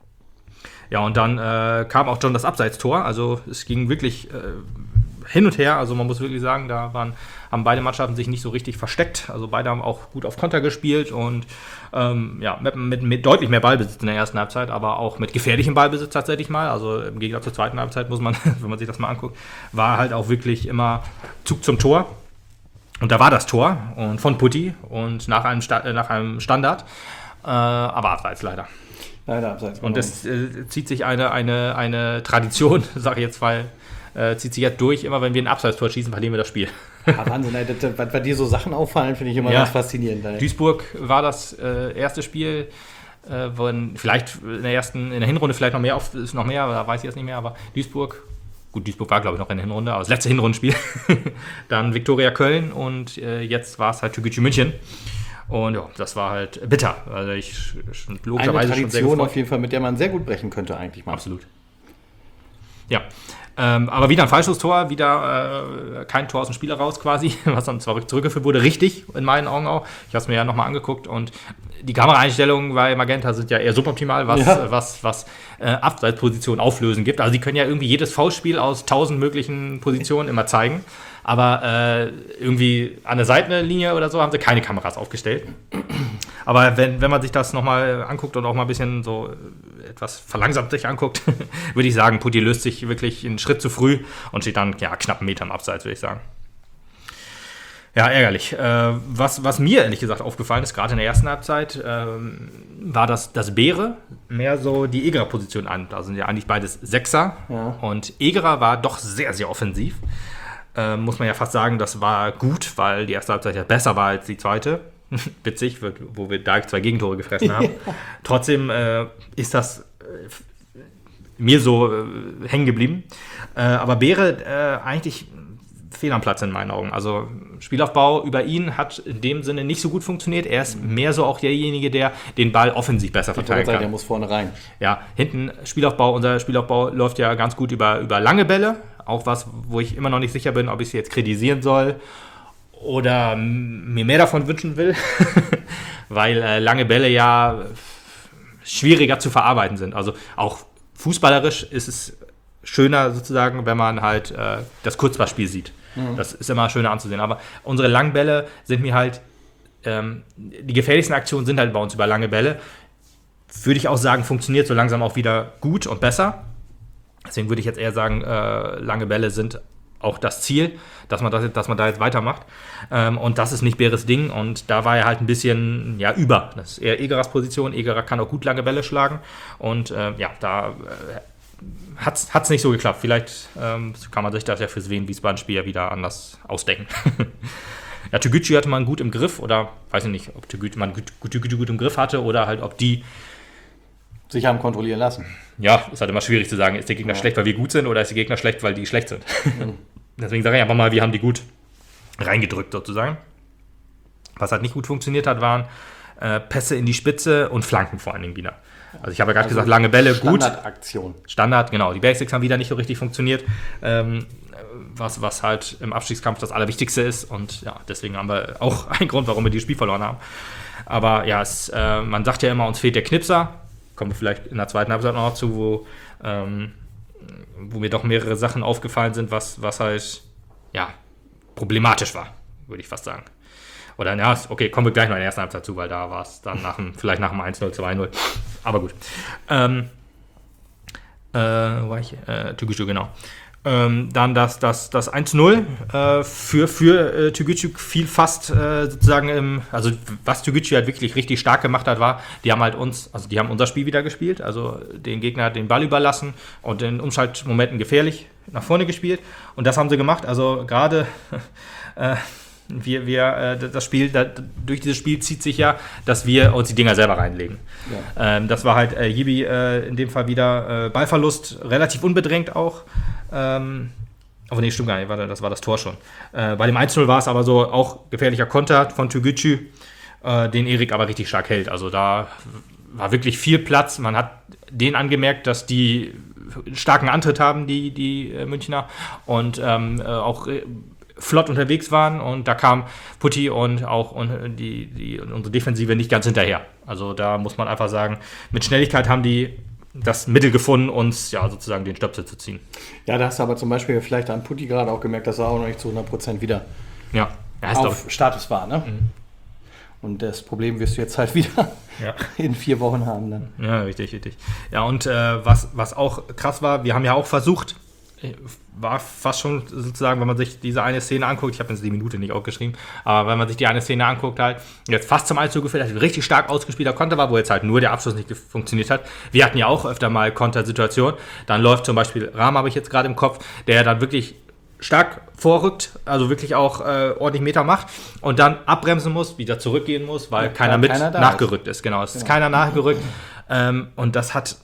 Speaker 3: Ja, und dann äh, kam auch schon das Abseitstor. Also es ging wirklich äh, hin und her. Also man muss wirklich sagen, da waren, haben beide Mannschaften sich nicht so richtig versteckt. Also beide haben auch gut auf Konter gespielt und ähm, ja, mit, mit, mit deutlich mehr Ballbesitz in der ersten Halbzeit, aber auch mit gefährlichem Ballbesitz tatsächlich mal. Also im Gegensatz zur zweiten Halbzeit muss man, wenn man sich das mal anguckt, war halt auch wirklich immer Zug zum Tor. Und da war das Tor und von Putti und nach einem, Sta- äh, nach einem Standard, äh, aber abseits leider.
Speaker 2: Leider abseits.
Speaker 3: Und es äh, zieht sich eine, eine, eine Tradition, sage ich jetzt, weil äh, zieht sich jetzt durch, immer wenn wir ein Abseitstor schießen, verlieren wir das Spiel.
Speaker 2: Ja, Wahnsinn, ey, das, das, was bei dir so Sachen auffallen, finde ich immer
Speaker 3: Ja.
Speaker 2: ganz faszinierend. Ey.
Speaker 3: Duisburg war das äh, erste Spiel, äh, wo in, vielleicht in der ersten, in der Hinrunde vielleicht noch mehr, auf, ist noch mehr, da weiß ich jetzt nicht mehr, aber Duisburg, gut, Duisburg war glaube ich noch in der Hinrunde, aber das letzte Hinrundenspiel, dann Viktoria Köln und äh, jetzt war es halt Tegucigalpa München. Und ja, das war halt bitter. Also ich schon
Speaker 2: Eine
Speaker 3: logischerweise schon sehr
Speaker 2: Tradition
Speaker 3: gefreut.
Speaker 2: auf jeden Fall, mit der man sehr gut brechen könnte eigentlich mal.
Speaker 3: Absolut. Ja, ähm, aber wieder ein falsches Tor, wieder äh, kein Tor aus dem Spiel heraus quasi, was dann zwar zurückgeführt wurde, richtig in meinen Augen auch. Ich habe es mir ja nochmal angeguckt und die Kameraeinstellungen bei Magenta sind ja eher suboptimal, was,
Speaker 2: Ja.
Speaker 3: äh, was, was äh, Abseitspositionen auflösen gibt. Also die können ja irgendwie jedes Foulspiel aus tausend möglichen Positionen immer zeigen, aber äh, irgendwie an der Seitenlinie oder so haben sie keine Kameras aufgestellt. Aber wenn, wenn man sich das nochmal anguckt und auch mal ein bisschen so etwas verlangsamt sich anguckt, würde ich sagen, Putti löst sich wirklich einen Schritt zu früh und steht dann ja, knapp einen Meter im Abseits, würde ich sagen. Ja, ärgerlich. Äh, was, was mir ehrlich gesagt aufgefallen ist, gerade in der ersten Halbzeit, ähm, war, dass, dass Beere mehr so die Egerer-Position an. Da sind ja eigentlich beides Sechser. Ja. Und Egerer war doch sehr, sehr offensiv. Äh, muss man ja fast sagen, das war gut, weil die erste Halbzeit ja besser war als die zweite. Witzig, wo wir da zwei Gegentore gefressen haben. Trotzdem äh, ist das äh, mir so äh, hängen geblieben. Äh, aber Beere äh, eigentlich fehl am Platz in meinen Augen. Also Spielaufbau über ihn hat in dem Sinne nicht so gut funktioniert. Er ist mehr so auch derjenige, der den Ball offensiv besser verteilen kann.
Speaker 2: Der muss vorne rein.
Speaker 3: Ja, hinten Spielaufbau, unser Spielaufbau läuft ja ganz gut über, über lange Bälle. Auch was, wo ich immer noch nicht sicher bin, ob ich es jetzt kritisieren soll oder mir mehr davon wünschen will. Weil äh, lange Bälle ja schwieriger zu verarbeiten sind. Also auch fußballerisch ist es schöner sozusagen, wenn man halt äh, das Kurzballspiel sieht. Mhm. Das ist immer schöner anzusehen. Aber unsere langen Bälle sind mir halt, ähm, die gefährlichsten Aktionen sind halt bei uns über lange Bälle. Würde ich auch sagen, funktioniert so langsam auch wieder gut und besser. Deswegen würde ich jetzt eher sagen, äh, lange Bälle sind auch das Ziel, dass man, das, dass man da jetzt weitermacht. Ähm, und das ist nicht Beres Ding. Und da war er halt ein bisschen ja, über. Das ist eher Egerers Position. Egerer kann auch gut lange Bälle schlagen. Und äh, ja, da äh, hat es nicht so geklappt. Vielleicht ähm, kann man sich das ja fürs Wien-Wiesbaden-Spiel ja wieder anders ausdenken. Ja, Türkgücü hatte man gut im Griff. Oder weiß ich nicht, ob Türkgücü man gut, gut, gut, gut im Griff hatte oder halt ob die
Speaker 2: sich haben kontrollieren lassen.
Speaker 3: Ja, ist halt immer schwierig zu sagen, ist der Gegner ja. schlecht, weil wir gut sind, oder ist der Gegner schlecht, weil die schlecht sind. Mhm. Deswegen sage ich einfach mal, wir haben die gut reingedrückt sozusagen. Was halt nicht gut funktioniert hat, waren äh, Pässe in die Spitze und Flanken vor allen Dingen wieder. Also ich habe ja gerade also gesagt, lange Bälle, gut.
Speaker 2: Standardaktion.
Speaker 3: Standard, genau. Die Basics haben wieder nicht so richtig funktioniert, ähm, was, was halt im Abstiegskampf das Allerwichtigste ist. Und ja, deswegen haben wir auch einen Grund, warum wir dieses Spiel verloren haben. Aber ja, es, äh, man sagt ja immer, uns fehlt der Knipser. Kommen wir vielleicht in der zweiten Halbzeit noch zu, wo, ähm, wo mir doch mehrere Sachen aufgefallen sind, was, was halt, ja, problematisch war, würde ich fast sagen. Oder, ja, okay, kommen wir gleich noch in der ersten Halbzeit zu, weil da war es dann nach dem, vielleicht nach dem eins null, zwei null. Aber gut. Ähm, äh, wo war ich? Äh, Türkgücü, genau. Ähm, dann das, das, das eins null äh, für, für äh, Türkgücü fiel fast äh, sozusagen im, also was Türkgücü halt wirklich richtig stark gemacht hat, war, die haben halt uns, also die haben unser Spiel wieder gespielt, also den Gegner den Ball überlassen und in Umschaltmomenten gefährlich nach vorne gespielt und das haben sie gemacht, also gerade äh, wir, wir äh, das Spiel, da, durch dieses Spiel zieht sich ja, dass wir uns die Dinger selber reinlegen. Ja. Ähm, das war halt äh, Jibi äh, in dem Fall wieder äh, Ballverlust, relativ unbedrängt auch. Ähm, aber nee, stimmt gar nicht, warte, das war das Tor schon. Äh, bei dem eins null war es aber so auch gefährlicher Konter von Türkgücü, äh, den Erik aber richtig stark hält. Also da war wirklich viel Platz. Man hat denen angemerkt, dass die starken Antritt haben, die, die äh, Münchner, und ähm, äh, auch äh, flott unterwegs waren. Und da kam Putti und auch und die, die, unsere Defensive nicht ganz hinterher. Also da muss man einfach sagen, mit Schnelligkeit haben die das Mittel gefunden, uns ja sozusagen den Stöpsel zu ziehen.
Speaker 2: Ja, da hast du aber zum Beispiel vielleicht an Putti gerade auch gemerkt, dass er auch noch nicht zu hundert Prozent wieder
Speaker 3: ja. Ja,
Speaker 2: auf doch. Status war. Ne? Mhm. Und das Problem wirst du jetzt halt wieder ja. in vier Wochen haben. Dann.
Speaker 3: Ja, richtig, richtig. Ja, und äh, was, was auch krass war, wir haben ja auch versucht, war fast schon sozusagen, wenn man sich diese eine Szene anguckt, ich habe jetzt die Minute nicht aufgeschrieben, aber wenn man sich die eine Szene anguckt, halt, jetzt fast zum Einzug geführt hat, richtig stark ausgespielter Konter war, wo jetzt halt nur der Abschluss nicht funktioniert hat. Wir hatten ja auch öfter mal Kontersituationen. Dann läuft zum Beispiel Rahm, habe ich jetzt gerade im Kopf, der dann wirklich stark vorrückt, also wirklich auch äh, ordentlich Meter macht und dann abbremsen muss, wieder zurückgehen muss, weil ja, keiner mit keiner nachgerückt ist. ist. Genau, es genau. ist keiner nachgerückt. Ähm, und das hat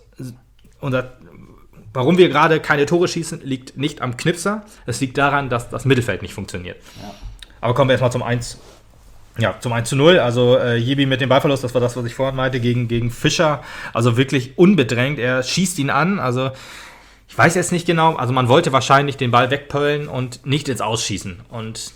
Speaker 3: unser Warum wir gerade keine Tore schießen, liegt nicht am Knipser. Es liegt daran, dass das Mittelfeld nicht funktioniert. Ja. Aber kommen wir erstmal zum eins. Ja, zum eins zu null. Also äh, Jibi mit dem Ballverlust, das war das, was ich vorhin meinte, gegen, gegen Fischer. Also wirklich unbedrängt. Er schießt ihn an. Also ich weiß jetzt nicht genau. Also man wollte wahrscheinlich den Ball wegpöllen und nicht ins Ausschießen. Und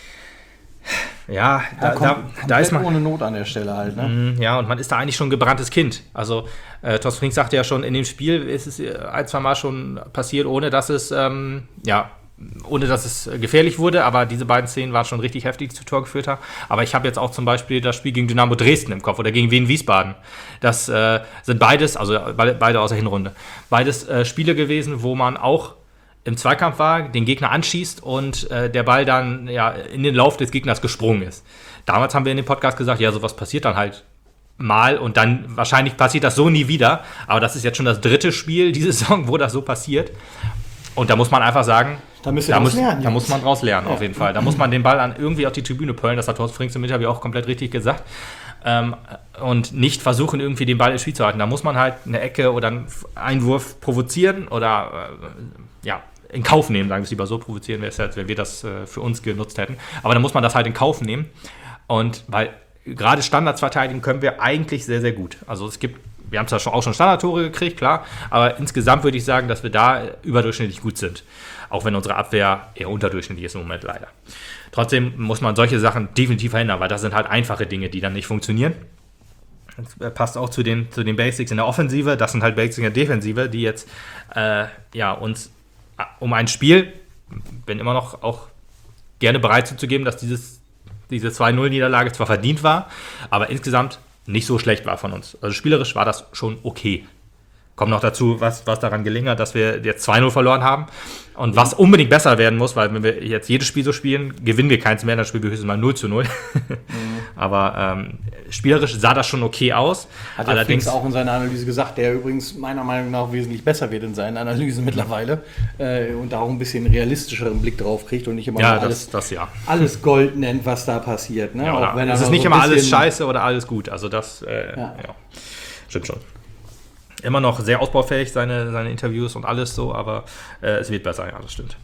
Speaker 3: ja, da,
Speaker 2: ja, kommt,
Speaker 3: da, da ist man
Speaker 2: ohne Not an der Stelle halt. Ne?
Speaker 3: Ja, und man ist da eigentlich schon ein gebranntes Kind. Also äh, Thorsten Frings sagte ja schon, in dem Spiel ist es ein, zwei Mal schon passiert, ohne dass es ähm, ja, ohne dass es gefährlich wurde. Aber diese beiden Szenen waren schon richtig heftig, die zu Tor geführt haben. Aber ich habe jetzt auch zum Beispiel das Spiel gegen Dynamo Dresden im Kopf oder gegen Wien Wiesbaden. Das äh, sind beides, also beide aus der Hinrunde, beides äh, Spiele gewesen, wo man auch im Zweikampf war, den Gegner anschießt und äh, der Ball dann ja in den Lauf des Gegners gesprungen ist. Damals haben wir in dem Podcast gesagt, ja, sowas passiert dann halt mal und dann wahrscheinlich passiert das so nie wieder. Aber das ist jetzt schon das dritte Spiel diese Saison, wo das so passiert. Und da muss man einfach sagen,
Speaker 2: da,
Speaker 3: da, muss,
Speaker 2: lernen,
Speaker 3: da muss man draus lernen,
Speaker 2: ja.
Speaker 3: auf jeden Fall. Da muss man den Ball an irgendwie auf die Tribüne pöllen, das hat Thorsten Frings im Interview auch komplett richtig gesagt. Ähm, und nicht versuchen, irgendwie den Ball ins Spiel zu halten. Da muss man halt eine Ecke oder einen Einwurf provozieren oder äh, ja, in Kauf nehmen, sagen wir es lieber so, provozieren wäre es ja, wenn wir das äh, für uns genutzt hätten. Aber dann muss man das halt in Kauf nehmen. Und weil gerade Standards verteidigen können wir eigentlich sehr, sehr gut. Also es gibt, wir haben zwar schon, auch schon Standardtore gekriegt, klar, aber insgesamt würde ich sagen, dass wir da überdurchschnittlich gut sind. Auch wenn unsere Abwehr eher unterdurchschnittlich ist im Moment leider. Trotzdem muss man solche Sachen definitiv verhindern, weil das sind halt einfache Dinge, die dann nicht funktionieren. Das passt auch zu den, zu den Basics in der Offensive. Das sind halt Basics in der Defensive, die jetzt äh, ja, uns um ein Spiel, bin immer noch auch gerne bereit zuzugeben, dass dieses, diese zwei null Niederlage zwar verdient war, aber insgesamt nicht so schlecht war von uns. Also spielerisch war das schon okay. Kommt noch dazu, was, was daran gelingen hat, dass wir jetzt zwei null verloren haben und was unbedingt besser werden muss, weil wenn wir jetzt jedes Spiel so spielen, gewinnen wir keins mehr, dann spielen wir höchstens mal null zu null. Mhm. Aber ähm, spielerisch sah das schon okay aus.
Speaker 2: Hat der Frings auch in seiner Analyse gesagt, der übrigens meiner Meinung nach wesentlich besser wird in seinen Analysen mittlerweile äh, und da auch ein bisschen realistischeren Blick drauf kriegt und nicht immer
Speaker 3: ja,
Speaker 2: alles,
Speaker 3: das, das, ja.
Speaker 2: alles Gold nennt, was da passiert. Ne?
Speaker 3: Ja,
Speaker 2: auch wenn
Speaker 3: es ist nicht so immer alles scheiße oder alles gut. Also das äh, ja. Ja, stimmt schon. Immer noch sehr ausbaufähig, seine, seine Interviews und alles so, aber äh, es wird besser, ja, das stimmt.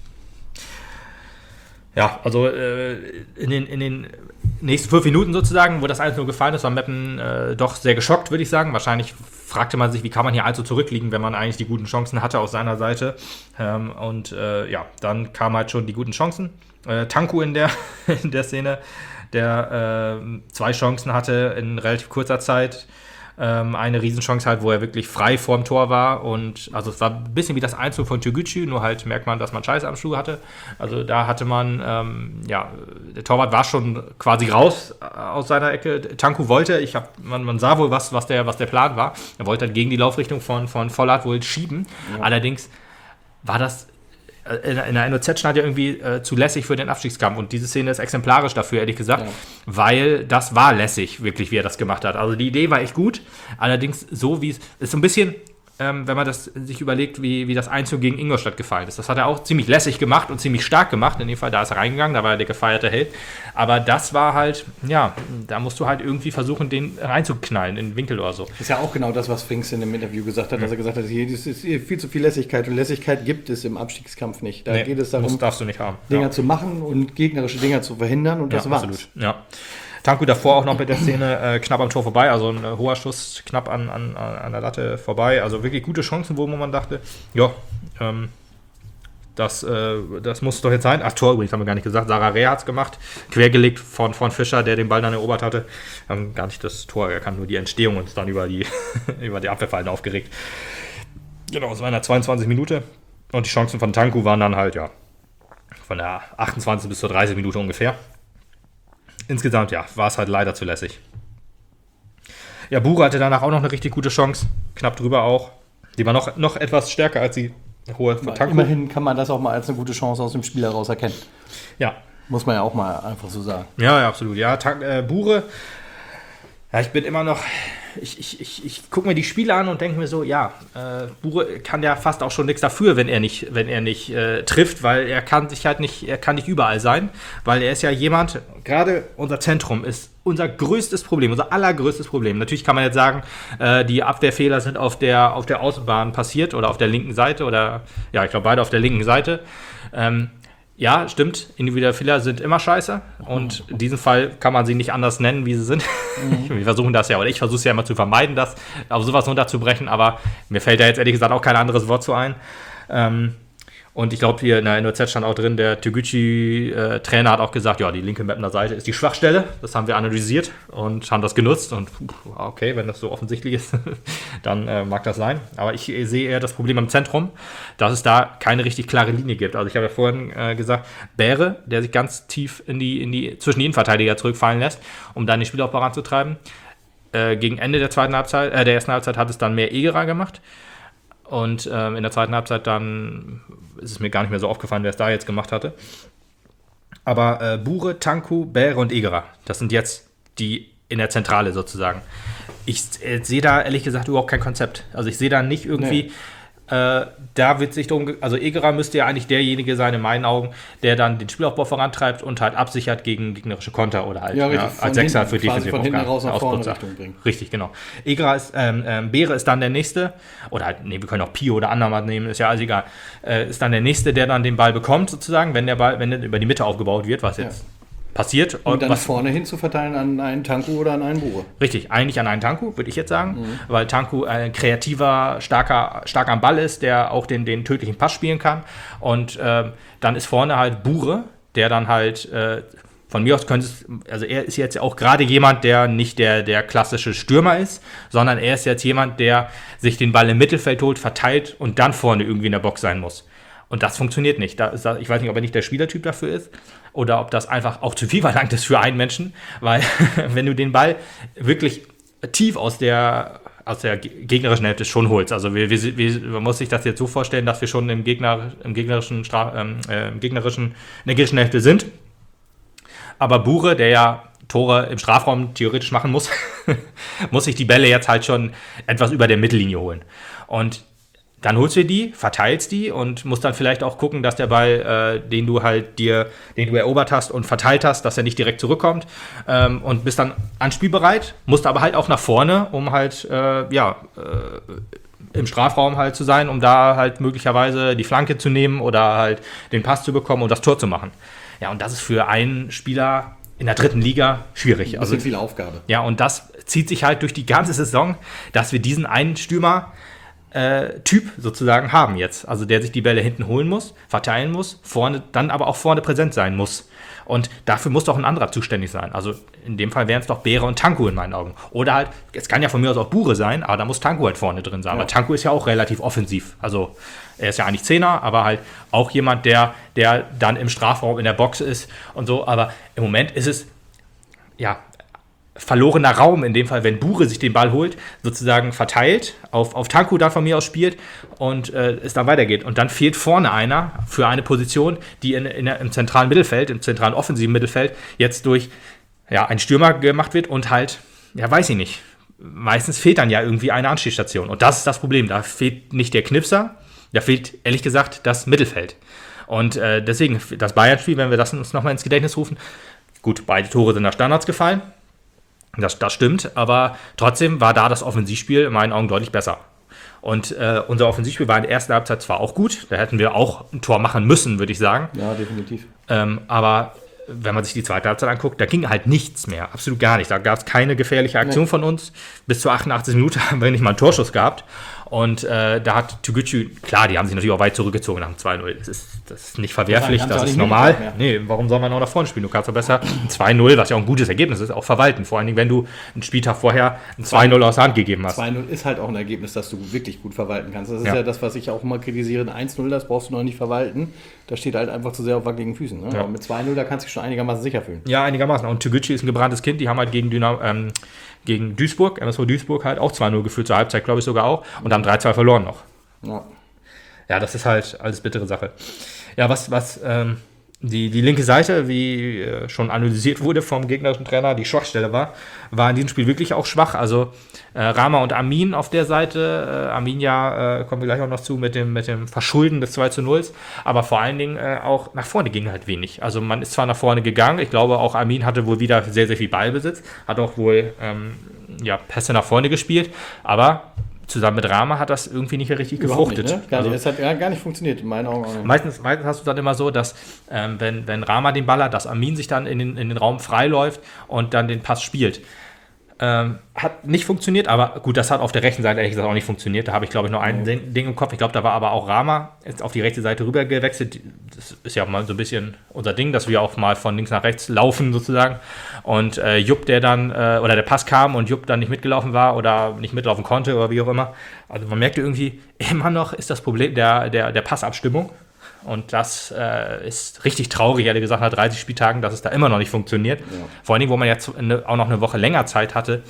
Speaker 3: Ja, also äh, in, den, in den nächsten fünf Minuten sozusagen, wo das eins null gefallen ist, war Meppen äh, doch sehr geschockt, würde ich sagen. Wahrscheinlich fragte man sich, wie kann man hier also zurückliegen, wenn man eigentlich die guten Chancen hatte aus seiner Seite. Ähm, und äh, ja, dann kamen halt schon die guten Chancen. Äh, Tanku in der, in der Szene, der äh, zwei Chancen hatte in relativ kurzer Zeit. Eine Riesenchance halt, wo er wirklich frei vorm Tor war und also es war ein bisschen wie das eins null von Türgücü, nur halt merkt man, dass man Scheiße am Schuh hatte. Also da hatte man, ähm, ja, der Torwart war schon quasi raus aus seiner Ecke. Tanku wollte, ich hab, man, man sah wohl, was, was, der, was der Plan war. Er wollte dann gegen die Laufrichtung von, von Vollert wohl schieben. Ja. Allerdings war das in der N O Z stand ja irgendwie äh, zu lässig für den Abstiegskampf und diese Szene ist exemplarisch dafür, ehrlich gesagt, ja. Weil das war lässig, wirklich, wie er das gemacht hat. Also die Idee war echt gut, allerdings so wie es ist so ein bisschen, ähm, wenn man das sich überlegt, wie, wie das eins null gegen Ingolstadt gefallen ist. Das hat er auch ziemlich lässig gemacht und ziemlich stark gemacht. In dem Fall, da ist er reingegangen, da war er der gefeierte Held. Aber das war halt, ja, da musst du halt irgendwie versuchen, den reinzuknallen in den Winkel oder so.
Speaker 2: Das ist ja auch genau das, was Frings in dem Interview gesagt hat, mhm. dass er gesagt hat, hier ist viel zu viel Lässigkeit und Lässigkeit gibt es im Abstiegskampf nicht. Da nee, geht es darum,
Speaker 3: darfst du nicht haben.
Speaker 2: Dinger
Speaker 3: ja.
Speaker 2: zu machen und gegnerische Dinger zu verhindern und
Speaker 3: ja,
Speaker 2: das war's.
Speaker 3: Absolut. Ja. Tanku davor auch noch mit der Szene äh, knapp am Tor vorbei, also ein äh, hoher Schuss knapp an, an, an der Latte vorbei, also wirklich gute Chancen, wo man dachte, ja, ähm, das, äh, das muss doch jetzt sein. Ach, Tor übrigens, haben wir gar nicht gesagt, Sarah Rehr hat es gemacht, quergelegt von, von Fischer, der den Ball dann erobert hatte, haben gar nicht das Tor erkannt, nur die Entstehung und dann über die, über die Abwehrfallen aufgeregt. Genau, es war in der zweiundzwanzigsten Minute und die Chancen von Tanku waren dann halt, ja, von der achtundzwanzigsten bis zur dreißigsten Minute ungefähr. Insgesamt, ja, war es halt leider zu lässig. Ja, Bure hatte danach auch noch eine richtig gute Chance. Knapp drüber auch. Die war noch, noch etwas stärker als die hohe von Tanku.
Speaker 2: Immerhin kann man das auch mal als eine gute Chance aus dem Spiel heraus erkennen.
Speaker 3: Ja.
Speaker 2: Muss man ja auch mal einfach so sagen.
Speaker 3: Ja, ja, absolut. Ja, Tank, äh, Bure, ja, ich bin immer noch... Ich, ich, ich, ich gucke mir die Spiele an und denke mir so, ja, äh, Bure kann ja fast auch schon nichts dafür, wenn er nicht, wenn er nicht äh, trifft, weil er kann sich halt nicht, er kann nicht überall sein, weil er ist ja jemand, gerade unser Zentrum ist unser größtes Problem, unser allergrößtes Problem. Natürlich kann man jetzt sagen, äh, die Abwehrfehler sind auf der, auf der Außenbahn passiert oder auf der linken Seite oder, ja, ich glaube beide auf der linken Seite. Ähm, Ja, stimmt. Individuelle Fehler sind immer scheiße. Und in diesem Fall kann man sie nicht anders nennen, wie sie sind. Mhm. Wir versuchen das ja, oder ich versuche es ja immer zu vermeiden, das auf sowas runterzubrechen. Aber mir fällt da jetzt ehrlich gesagt auch kein anderes Wort zu ein. Ähm, und ich glaube, hier in der N O Z stand auch drin, der Türgücü-Trainer äh, hat auch gesagt, ja, die linke Mapner Seite ist die Schwachstelle. Das haben wir analysiert und haben das genutzt. Und okay, wenn das so offensichtlich ist, dann äh, mag das sein. Aber ich äh, sehe eher das Problem im Zentrum, dass es da keine richtig klare Linie gibt. Also ich habe ja vorhin äh, gesagt, Bäre, der sich ganz tief in die, in die zwischen die Innenverteidiger zurückfallen lässt, um dann den Spielaufbau ranzutreiben. Äh, gegen Ende der zweiten Halbzeit, äh, der ersten Halbzeit hat es dann mehr Egerer gemacht. Und ähm, in der zweiten Halbzeit dann ist es mir gar nicht mehr so aufgefallen, wer es da jetzt gemacht hatte. Aber äh, Bure, Tanku, Bäre und Egerer, das sind jetzt die in der Zentrale sozusagen. Ich äh, sehe da ehrlich gesagt überhaupt kein Konzept. Also ich sehe da nicht irgendwie, nee. äh, da wird sich drum, also Egerer müsste ja eigentlich derjenige sein, in meinen Augen, der dann den Spielaufbau vorantreibt und halt absichert gegen gegnerische Konter oder halt
Speaker 2: ja,
Speaker 3: ja, als Sechser für defensive
Speaker 2: von hinten raus nach vorne
Speaker 3: Richtung bringen. Richtig, genau. Egerer ist, ähm, ähm, Beere ist dann der Nächste, oder halt, nee, wir können auch Pio oder Andermatt nehmen, ist ja alles egal, äh, ist dann der Nächste, der dann den Ball bekommt sozusagen, wenn der Ball, wenn der über die Mitte aufgebaut wird, was jetzt ja. passiert.
Speaker 2: Und, und dann
Speaker 3: was
Speaker 2: vorne hin zu verteilen an einen Tanku oder an einen Bure.
Speaker 3: Richtig, eigentlich an einen Tanku, würde ich jetzt sagen, mhm. weil Tanku ein kreativer, starker, stark am Ball ist, der auch den, den tödlichen Pass spielen kann. Und ähm, dann ist vorne halt Bure, der dann halt, äh, von mir aus könnte es, also er ist jetzt auch gerade jemand, der nicht der, der klassische Stürmer ist, sondern er ist jetzt jemand, der sich den Ball im Mittelfeld holt, verteilt und dann vorne irgendwie in der Box sein muss. Und das funktioniert nicht. Da ist, ich weiß nicht, ob er nicht der Spielertyp dafür ist oder ob das einfach auch zu viel verlangt ist für einen Menschen, weil wenn du den Ball wirklich tief aus der, aus der gegnerischen Hälfte schon holst, also wir, wir, wir, man muss sich das jetzt so vorstellen, dass wir schon im, Gegner, im gegnerischen, ähm, äh, im gegnerischen, in der gegnerischen Hälfte sind, aber Bure, der ja Tore im Strafraum theoretisch machen muss, muss sich die Bälle jetzt halt schon etwas über der Mittellinie holen. Und dann holst du die, verteilst die und musst dann vielleicht auch gucken, dass der Ball, äh, den du halt dir, den du erobert hast und verteilt hast, dass er nicht direkt zurückkommt ähm, und bist dann anspielbereit, musst aber halt auch nach vorne, um halt, äh, ja, äh, im Strafraum halt zu sein, um da halt möglicherweise die Flanke zu nehmen oder halt den Pass zu bekommen und das Tor zu machen. Ja, und das ist für einen Spieler in der dritten Liga schwierig.
Speaker 2: Das ist also viel Aufgabe.
Speaker 3: Ja, und das zieht sich halt durch die ganze Saison, dass wir diesen einen Stürmer Äh, Typ sozusagen haben jetzt. Also der sich die Bälle hinten holen muss, verteilen muss, vorne, dann aber auch vorne präsent sein muss. Und dafür muss doch ein anderer zuständig sein. Also in dem Fall wären es doch Beere und Tanku in meinen Augen. Oder halt, es kann ja von mir aus auch Bure sein, aber da muss Tanku halt vorne drin sein. Ja. Aber Tanku ist ja auch relativ offensiv. Also er ist ja eigentlich Zehner, aber halt auch jemand, der, der dann im Strafraum in der Box ist und so. Aber im Moment ist es, ja, verlorener Raum, in dem Fall, wenn Bure sich den Ball holt, sozusagen verteilt, auf, auf Tanku dann von mir aus spielt und äh, es dann weitergeht. Und dann fehlt vorne einer für eine Position, die in, in, im zentralen Mittelfeld, im zentralen offensiven Mittelfeld jetzt durch ja, einen Stürmer gemacht wird und halt, ja, weiß ich nicht, meistens fehlt dann ja irgendwie eine Anspielstation. Und das ist das Problem. Da fehlt nicht der Knipser, da fehlt, ehrlich gesagt, das Mittelfeld. Und äh, deswegen, das Bayern-Spiel, wenn wir das uns nochmal ins Gedächtnis rufen, gut, beide Tore sind nach Standards gefallen. Das, das stimmt, aber trotzdem war da das Offensivspiel in meinen Augen deutlich besser. Und äh, unser Offensivspiel war in der ersten Halbzeit zwar auch gut, da hätten wir auch ein Tor machen müssen, würde ich sagen.
Speaker 2: Ja, definitiv.
Speaker 3: Ähm, aber wenn man sich die zweite Halbzeit anguckt, da ging halt nichts mehr, absolut gar nicht. Da gab es keine gefährliche Aktion nee. von uns. Bis zur achtundachtzigsten Minute haben wir nicht mal einen Torschuss gehabt. Und äh, da hat Toguchi, klar, die haben sich natürlich auch weit zurückgezogen nach dem zwei null. Das ist, das ist nicht verwerflich, das, das ist normal. Nee, warum soll man noch nach vorne spielen? Du kannst doch besser ein zwei null, was ja auch ein gutes Ergebnis ist, auch verwalten. Vor allen Dingen, wenn du einen Spieltag vorher ein zwei null aus der Hand gegeben hast.
Speaker 2: zwei null ist halt auch ein Ergebnis, das du wirklich gut verwalten kannst. Das ist ja, ja das, was ich auch immer kritisiere. Ein eins null, das brauchst du noch nicht verwalten. Das steht halt einfach zu sehr auf wackeligen Füßen. Ne? Ja. Aber mit zwei null, da kannst du dich schon einigermaßen sicher fühlen.
Speaker 3: Ja, einigermaßen. Und Toguchi ist ein gebranntes Kind. Die haben halt gegen Dynamo, ähm, gegen Duisburg, M S V Duisburg halt auch zwei null geführt, zur Halbzeit glaube ich sogar auch, und haben drei zwei verloren noch. Ja. Ja, das ist halt alles bittere Sache. Ja, was, was ähm, die, die linke Seite, wie äh, schon analysiert wurde vom gegnerischen Trainer, die Schwachstelle war, war in diesem Spiel wirklich auch schwach. Also äh, Rama und Amin auf der Seite, äh, Amin ja, äh, kommen wir gleich auch noch zu, mit dem, mit dem Verschulden des zwei zu null, aber vor allen Dingen äh, auch nach vorne ging halt wenig. Also man ist zwar nach vorne gegangen, ich glaube auch Amin hatte wohl wieder sehr, sehr viel Ballbesitz, hat auch wohl ähm, ja, Pässe nach vorne gespielt, aber zusammen mit Rama hat das irgendwie nicht richtig
Speaker 2: Überhaupt
Speaker 3: gefruchtet.
Speaker 2: Nicht, ne? gar nicht. Also, es hat ja, gar nicht funktioniert, in meinen Augen auch nicht.
Speaker 3: Meistens, meistens hast du dann immer so, dass ähm, wenn, wenn Rama den Ball hat, dass Amin sich dann in den, in den Raum freiläuft und dann den Pass spielt. Ähm, hat nicht funktioniert, aber gut, das hat auf der rechten Seite ehrlich gesagt auch nicht funktioniert. Da habe ich, glaube ich, noch ein ja. Ding im Kopf. Ich glaube, da war aber auch Rama jetzt auf die rechte Seite rüber gewechselt. Das ist ja auch mal so ein bisschen unser Ding, dass wir auch mal von links nach rechts laufen sozusagen. Und äh, Jupp, der dann, äh, oder der Pass kam und Jupp dann nicht mitgelaufen war oder nicht mitlaufen konnte oder wie auch immer. Also man merkte irgendwie, immer noch ist das Problem der, der, der Passabstimmung. Und das äh, ist richtig traurig, ehrlich gesagt, nach dreißig Spieltagen, dass es da immer noch nicht funktioniert. Ja. Vor allen Dingen, wo man jetzt eine, auch noch eine Woche länger Zeit hatte,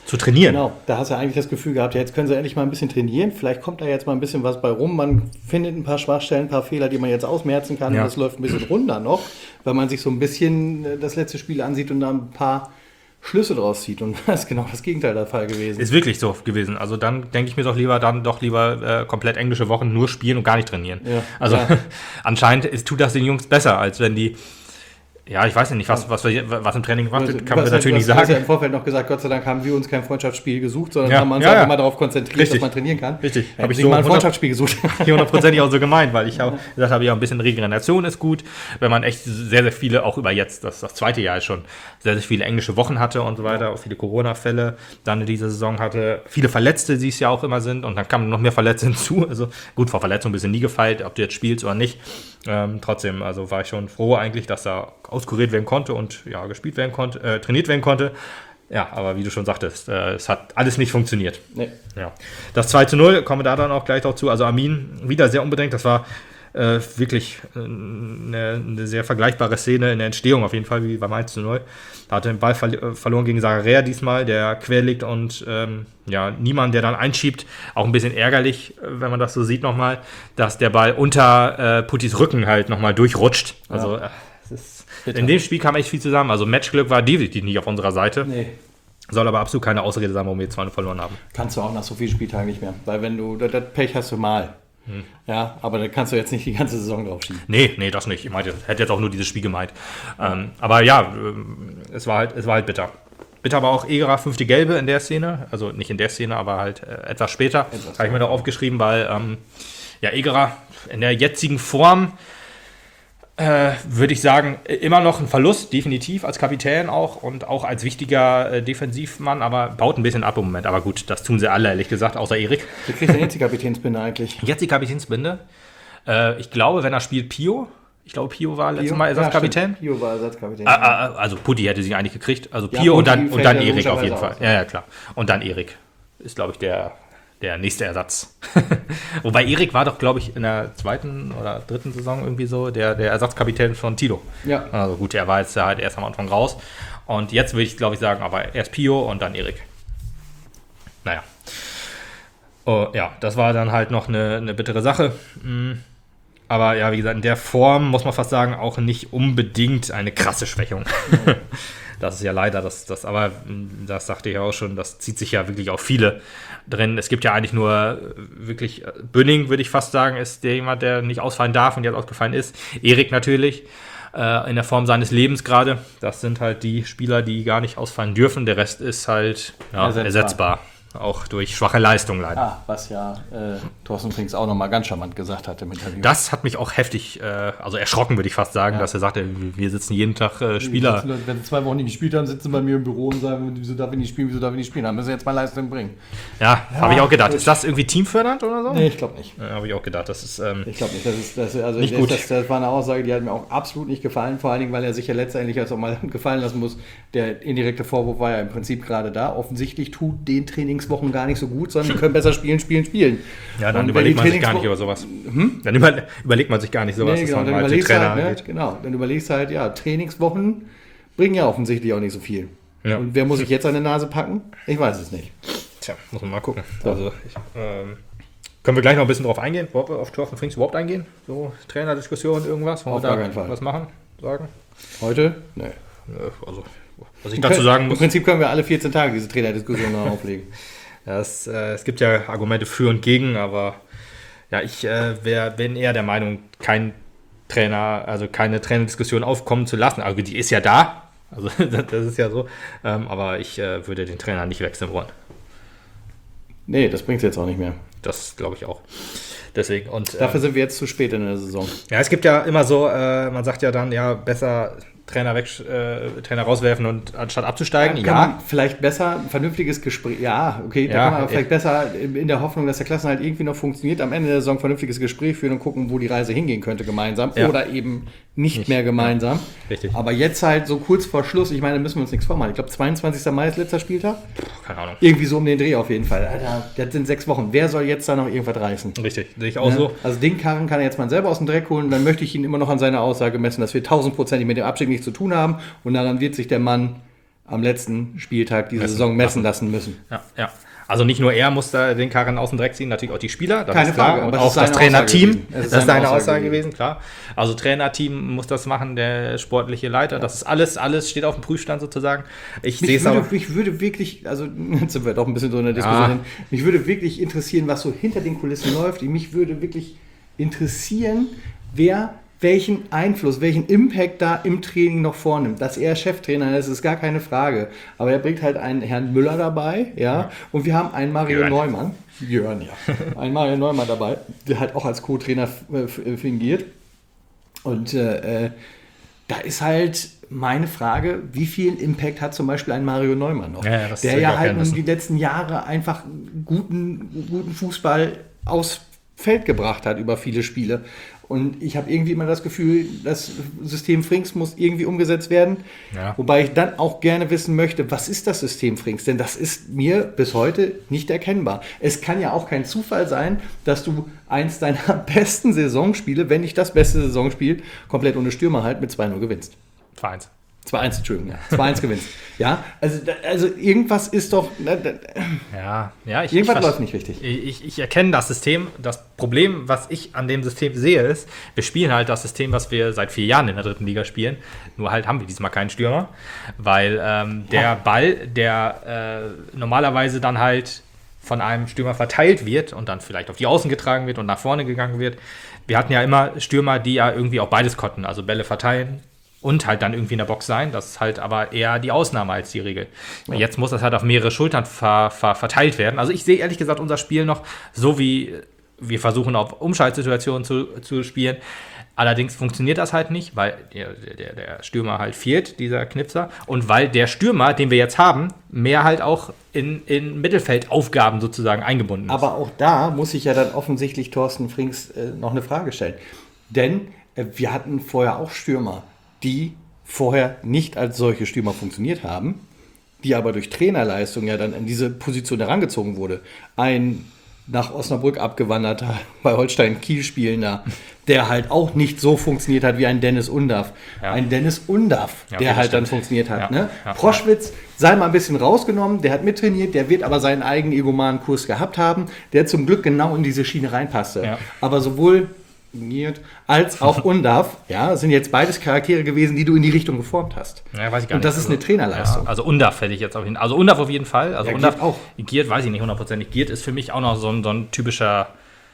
Speaker 3: zu trainieren.
Speaker 2: Genau, da hast du eigentlich das Gefühl gehabt, ja, jetzt können sie endlich mal ein bisschen trainieren. Vielleicht kommt da jetzt mal ein bisschen was bei rum. Man findet ein paar Schwachstellen, ein paar Fehler, die man jetzt ausmerzen kann.
Speaker 3: Ja.
Speaker 2: Und das läuft ein bisschen runter noch, weil man sich so ein bisschen das letzte Spiel ansieht und da ein paar Schlüsse draus zieht. Und das ist genau das Gegenteil der Fall gewesen.
Speaker 3: Ist wirklich so gewesen. Also dann denke ich mir doch lieber, dann doch lieber äh, komplett englische Wochen nur spielen und gar nicht trainieren.
Speaker 2: Ja.
Speaker 3: Also
Speaker 2: Ja.
Speaker 3: anscheinend ist, tut das den Jungs besser, als wenn die, ja, ich weiß nicht, was, was, wir, was im Training gemacht wird, kann man
Speaker 2: Du hast
Speaker 3: natürlich
Speaker 2: ja,
Speaker 3: nicht
Speaker 2: du hast ja
Speaker 3: sagen.
Speaker 2: im Vorfeld noch gesagt, Gott sei Dank haben wir uns kein Freundschaftsspiel gesucht, sondern
Speaker 3: Ja.
Speaker 2: haben uns
Speaker 3: Ja,
Speaker 2: auch
Speaker 3: ja.
Speaker 2: immer darauf konzentriert,
Speaker 3: Richtig.
Speaker 2: dass man trainieren kann.
Speaker 3: Richtig.
Speaker 2: Hätten
Speaker 3: Hab ich
Speaker 2: sich
Speaker 3: so
Speaker 2: mal ein
Speaker 3: hundert
Speaker 2: Freundschaftsspiel gesucht.
Speaker 3: Hier hundertprozentig auch so gemeint, weil ich auch gesagt habe, ja, ein bisschen Regeneration ist gut, wenn man echt sehr, sehr viele, auch über jetzt, das, das zweite Jahr ist schon, sehr, sehr viele englische Wochen hatte und so weiter, auch viele Corona-Fälle dann in dieser Saison hatte, viele Verletzte, die es ja auch immer sind und dann kamen noch mehr Verletzte hinzu, also gut, vor Verletzung bist du nie gefeilt, ob du jetzt spielst oder nicht, ähm, trotzdem, also war ich schon froh eigentlich, dass da auskuriert werden konnte und ja, gespielt werden konnte, äh, trainiert werden konnte. Ja, aber wie du schon sagtest, äh, es hat alles nicht funktioniert.
Speaker 2: Nee.
Speaker 3: Ja. Das zwei zu null, kommen wir da dann auch gleich noch zu. Also Armin wieder sehr unbedingt. Das war äh, wirklich äh, eine, eine sehr vergleichbare Szene in der Entstehung auf jeden Fall wie beim eins zu null. Da hat er den Ball ver- verloren gegen Sararea diesmal, der quer liegt und ähm, ja, niemand, der dann einschiebt. Auch ein bisschen ärgerlich, äh, wenn man das so sieht nochmal, dass der Ball unter äh, Puttis Rücken halt nochmal durchrutscht. Also äh, es ist, in dem Spiel kam echt viel zusammen. Also Matchglück war definitiv nicht auf unserer Seite.
Speaker 2: Nee.
Speaker 3: Soll aber absolut keine Ausrede sein, warum wir zwei null verloren haben.
Speaker 2: Kannst du auch nach so vielen Spieltagen nicht mehr. Weil wenn du, das, das Pech hast du mal.
Speaker 3: Hm.
Speaker 2: Ja, aber da kannst du jetzt nicht die ganze Saison drauf schieben.
Speaker 3: Nee, nee, das nicht. Ich meinte, hätte jetzt auch nur dieses Spiel gemeint. Ähm, aber ja, ähm, es war halt, es war halt bitter. Bitter war auch Egerer fünfte Gelbe in der Szene. Also nicht in der Szene, aber halt äh, etwas später.
Speaker 2: Etwas
Speaker 3: Habe ich mir da aufgeschrieben, weil ähm, ja, Egerer in der jetzigen Form äh, würde ich sagen, immer noch ein Verlust, definitiv, als Kapitän auch und auch als wichtiger äh, Defensivmann, aber baut ein bisschen ab im Moment. Aber gut, das tun sie alle, ehrlich gesagt, außer Erik.
Speaker 2: Wer kriegt denn jetzt die Kapitänsbinde eigentlich?
Speaker 3: Jetzt die Kapitänsbinde. Äh, ich glaube, wenn er spielt, Pio. Ich glaube, Pio war letztes
Speaker 2: Pio?
Speaker 3: Mal Ersatzkapitän.
Speaker 2: Ja, Pio war Ersatzkapitän.
Speaker 3: Ah, ah, also Putti hätte sie eigentlich gekriegt. Also
Speaker 2: Ja,
Speaker 3: Pio und
Speaker 2: Putti
Speaker 3: dann, und
Speaker 2: fällt
Speaker 3: dann
Speaker 2: ja
Speaker 3: Erik auf jeden
Speaker 2: logischerweise
Speaker 3: Fall.
Speaker 2: aus.
Speaker 3: Ja, ja, klar. Und dann Erik ist, glaube ich, der, der nächste Ersatz. Wobei Erik war doch, glaube ich, in der zweiten oder dritten Saison irgendwie so der, der Ersatzkapitän von Tilo.
Speaker 2: Ja.
Speaker 3: Also gut, er war jetzt ja halt erst am Anfang raus. Und jetzt würde ich, glaube ich, sagen, aber erst Pio und dann Erik. Naja. Oh, ja, das war dann halt noch eine, eine bittere Sache. Mhm. Aber ja, wie gesagt, in der Form muss man fast sagen, auch nicht unbedingt eine krasse Schwächung. Mhm. Das ist ja leider, das, das, aber das sagte ich ja auch schon, das zieht sich ja wirklich auf viele drin. Es gibt ja eigentlich nur wirklich, Bünning, würde ich fast sagen, ist der jemand, der nicht ausfallen darf und jetzt ausgefallen ist. Erik natürlich, äh, in der Form seines Lebens gerade. Das sind halt die Spieler, die gar nicht ausfallen dürfen. Der Rest ist halt ja,
Speaker 2: Ersetzbar.
Speaker 3: ersetzbar. Auch durch schwache Leistung leider.
Speaker 2: Ah, was ja äh, Thorsten Frings auch nochmal ganz charmant gesagt hat im Interview.
Speaker 3: Das hat mich auch heftig, äh, also erschrocken, würde ich fast sagen,
Speaker 2: Ja.
Speaker 3: dass er sagte, wir sitzen jeden Tag äh, Spieler.
Speaker 2: Wenn sie zwei Wochen nicht gespielt haben, sitzen bei mir im Büro und sagen, wieso darf ich nicht spielen, wieso darf ich nicht spielen? Da müssen sie jetzt mal Leistung bringen.
Speaker 3: Ja, habe ich auch gedacht. Ist das irgendwie teamfördernd oder so?
Speaker 2: Nee, ich glaube nicht.
Speaker 3: Ja, habe ich auch gedacht. Das ist, ähm,
Speaker 2: Ich glaube nicht. Das, ist, das, also
Speaker 3: Nicht
Speaker 2: das,
Speaker 3: gut.
Speaker 2: Das, das war eine Aussage, die hat mir auch absolut nicht gefallen. Vor allen Dingen, weil er sich ja letztendlich als auch mal gefallen lassen muss. Der indirekte Vorwurf war ja im Prinzip gerade da. Offensichtlich tut den Trainingswochen gar nicht so gut, sondern die können besser spielen, spielen, spielen.
Speaker 3: ja, dann
Speaker 2: Und wenn
Speaker 3: überlegt
Speaker 2: die
Speaker 3: man sich gar
Speaker 2: Trainingswo-
Speaker 3: nicht über sowas. Dann über, überlegt man sich gar nicht sowas,
Speaker 2: Nee,
Speaker 3: dass
Speaker 2: genau,
Speaker 3: man
Speaker 2: dann
Speaker 3: mal die
Speaker 2: überlegst
Speaker 3: Trainer
Speaker 2: halt, ne,
Speaker 3: angeht.
Speaker 2: genau, dann überlegst halt, ja, Trainingswochen bringen ja offensichtlich auch nicht so viel.
Speaker 3: Ja.
Speaker 2: Und wer muss sich jetzt an die Nase packen? Ich weiß es nicht.
Speaker 3: Tja, muss man mal gucken.
Speaker 2: So.
Speaker 3: Also, ich, ähm, können wir gleich noch ein bisschen drauf eingehen, überhaupt auf Thorsten Frings überhaupt eingehen? So Trainerdiskussion, irgendwas? Wollen
Speaker 2: Auf
Speaker 3: wir
Speaker 2: gar
Speaker 3: da
Speaker 2: keinen Fall.
Speaker 3: was machen, sagen?
Speaker 2: Heute? Nee.
Speaker 3: Äh, Also, was ich dazu sagen
Speaker 2: Im
Speaker 3: muss,
Speaker 2: Prinzip können wir alle vierzehn Tage diese Trainerdiskussion noch auflegen.
Speaker 3: ja, es, äh, es gibt ja Argumente für und gegen, aber ja, ich äh, wär, bin eher der Meinung, kein Trainer, also keine Trainerdiskussion aufkommen zu lassen. Also die ist ja da, also das ist ja so, ähm, aber ich äh, würde den Trainer nicht wechseln wollen.
Speaker 2: Nee, das bringt es jetzt auch nicht mehr.
Speaker 3: Das glaube ich auch. Deswegen und äh,
Speaker 2: Dafür sind wir jetzt zu spät in der Saison.
Speaker 3: ja, es gibt ja immer so, äh, man sagt ja dann, ja, besser Trainer weg, äh, Trainer rauswerfen und anstatt abzusteigen.
Speaker 2: Kann
Speaker 3: Ja,
Speaker 2: man vielleicht besser ein vernünftiges Gespräch, ja, okay, da
Speaker 3: Ja,
Speaker 2: kann man aber
Speaker 3: ja.
Speaker 2: vielleicht besser in in der Hoffnung, dass der Klassenhalt irgendwie noch funktioniert, am Ende der Saison ein vernünftiges Gespräch führen und gucken, wo die Reise hingehen könnte gemeinsam
Speaker 3: Ja.
Speaker 2: oder eben nicht,
Speaker 3: Nicht,
Speaker 2: mehr gemeinsam.
Speaker 3: richtig.
Speaker 2: Aber jetzt halt so kurz vor Schluss, ich meine, da müssen wir uns nichts vormachen. Ich glaube, zweiundzwanzigster Mai ist letzter Spieltag.
Speaker 3: keine Ahnung.
Speaker 2: Irgendwie so um den Dreh auf jeden Fall. Alter, das sind sechs Wochen. Wer soll jetzt da noch irgendwas reißen?
Speaker 3: Richtig, sehe ich auch
Speaker 2: Ja?
Speaker 3: so.
Speaker 2: Also den Karren kann er jetzt mal selber aus dem Dreck holen. Dann möchte ich ihn immer noch an seiner Aussage messen, dass wir tausendprozentig mit dem Abstieg nichts zu tun haben. Und daran wird sich der Mann am letzten Spieltag diese
Speaker 3: Messen
Speaker 2: Saison messen
Speaker 3: lassen.
Speaker 2: lassen müssen.
Speaker 3: Ja, ja. Also nicht nur er muss da den Karren aus dem Dreck ziehen, natürlich auch die Spieler, das
Speaker 2: Keine
Speaker 3: ist klar.
Speaker 2: Frage,
Speaker 3: Und
Speaker 2: aber
Speaker 3: auch
Speaker 2: es ist
Speaker 3: das
Speaker 2: seine
Speaker 3: Trainerteam,
Speaker 2: Aussage gewesen. Es
Speaker 3: das
Speaker 2: ist
Speaker 3: ist
Speaker 2: seine
Speaker 3: seine Aussage
Speaker 2: Aussage
Speaker 3: gewesen, klar. Also Trainerteam muss das machen, der sportliche Leiter, das ist alles, alles steht auf dem Prüfstand sozusagen. Ich sehe
Speaker 2: Mich
Speaker 3: es aber...
Speaker 2: würde, mich würde wirklich, also jetzt sind wir doch ein bisschen so in der Diskussion,
Speaker 3: Ja.
Speaker 2: mich würde wirklich interessieren, was so hinter den Kulissen läuft. Mich würde wirklich interessieren, wer welchen Einfluss, welchen Impact da im Training noch vornimmt. Dass er Cheftrainer ist, ist gar keine Frage. Aber er bringt halt einen Herrn Müller dabei, ja, ja. Und wir haben einen Mario
Speaker 3: Jörn.
Speaker 2: Neumann, Jörn, ja, einen Mario Neumann dabei, der halt auch als Co-Trainer äh, fingiert. Und äh, da ist halt meine Frage, wie viel Impact hat zum Beispiel ein Mario Neumann noch?
Speaker 3: Ja, ja, das
Speaker 2: der
Speaker 3: will ich
Speaker 2: ja
Speaker 3: auch
Speaker 2: halt
Speaker 3: gerne
Speaker 2: nun
Speaker 3: wissen.
Speaker 2: die letzten Jahre einfach guten, guten Fußball aufs Feld gebracht hat über viele Spiele. Und ich habe irgendwie immer das Gefühl, das System Frings muss irgendwie umgesetzt werden.
Speaker 3: Ja.
Speaker 2: Wobei ich dann auch gerne wissen möchte, was ist das System Frings? Denn das ist mir bis heute nicht erkennbar. Es kann ja auch kein Zufall sein, dass du eins deiner besten Saisonspiele, wenn nicht das beste Saisonspiel, komplett ohne Stürmer halt mit zwei null gewinnst.
Speaker 3: Vereins.
Speaker 2: zwei eins, Entschuldigung, ja. zwei eins gewinnst. Ja, also, also irgendwas ist doch,
Speaker 3: Ja, ja, ich,
Speaker 2: irgendwas
Speaker 3: ich,
Speaker 2: läuft nicht richtig.
Speaker 3: Ich, ich erkenne das System. Das Problem, was ich an dem System sehe, ist, wir spielen halt das System, was wir seit vier Jahren in der dritten Liga spielen. Nur halt haben wir diesmal keinen Stürmer, weil ähm, der
Speaker 2: Ja.
Speaker 3: Ball, der äh, normalerweise dann halt von einem Stürmer verteilt wird und dann vielleicht auf die Außen getragen wird und nach vorne gegangen wird. Wir hatten ja immer Stürmer, die ja irgendwie auch beides konnten, also Bälle verteilen und halt dann irgendwie in der Box sein. Das ist halt aber eher die Ausnahme als die Regel. Ja. Jetzt muss das halt auf mehrere Schultern ver, ver, verteilt werden. Also ich sehe ehrlich gesagt unser Spiel noch so, wie wir versuchen auf Umschaltsituationen zu, zu spielen. Allerdings funktioniert das halt nicht, weil der, der, der Stürmer halt fehlt, dieser Knipser. Und weil der Stürmer, den wir jetzt haben, mehr halt auch in, in Mittelfeldaufgaben sozusagen eingebunden ist.
Speaker 2: Aber auch da muss ich ja dann offensichtlich Thorsten Frings äh, noch eine Frage stellen. Denn äh, wir hatten vorher auch Stürmer, die vorher nicht als solche Stürmer funktioniert haben, die aber durch Trainerleistung ja dann in diese Position herangezogen wurde. Ein nach Osnabrück abgewanderter, bei Holstein Kiel spielender, der halt auch nicht so funktioniert hat wie ein Dennis Undaff.
Speaker 3: Ja.
Speaker 2: Ein Dennis Undaff,
Speaker 3: Ja,
Speaker 2: der
Speaker 3: okay,
Speaker 2: halt dann
Speaker 3: stimmt.
Speaker 2: funktioniert hat.
Speaker 3: Ja,
Speaker 2: Ne?
Speaker 3: ja,
Speaker 2: Proschwitz sei mal ein bisschen rausgenommen, der hat mittrainiert, der wird aber seinen eigenen egomanen Kurs gehabt haben, der zum Glück genau in diese Schiene reinpasste.
Speaker 3: Ja.
Speaker 2: Aber sowohl als auch Undaff, ja, sind jetzt beides Charaktere gewesen, die du in die Richtung geformt hast.
Speaker 3: Ja, weiß ich gar
Speaker 2: Und das
Speaker 3: nicht.
Speaker 2: ist eine Trainerleistung.
Speaker 3: Ja, also Undaff hätte ich jetzt auf jeden Fall. Also Undaff auf jeden Fall. Also
Speaker 2: Ja,
Speaker 3: Undaff
Speaker 2: Giert auch.
Speaker 3: Giert weiß ich nicht hundertprozentig. Giert ist für mich auch noch so ein, so ein typischer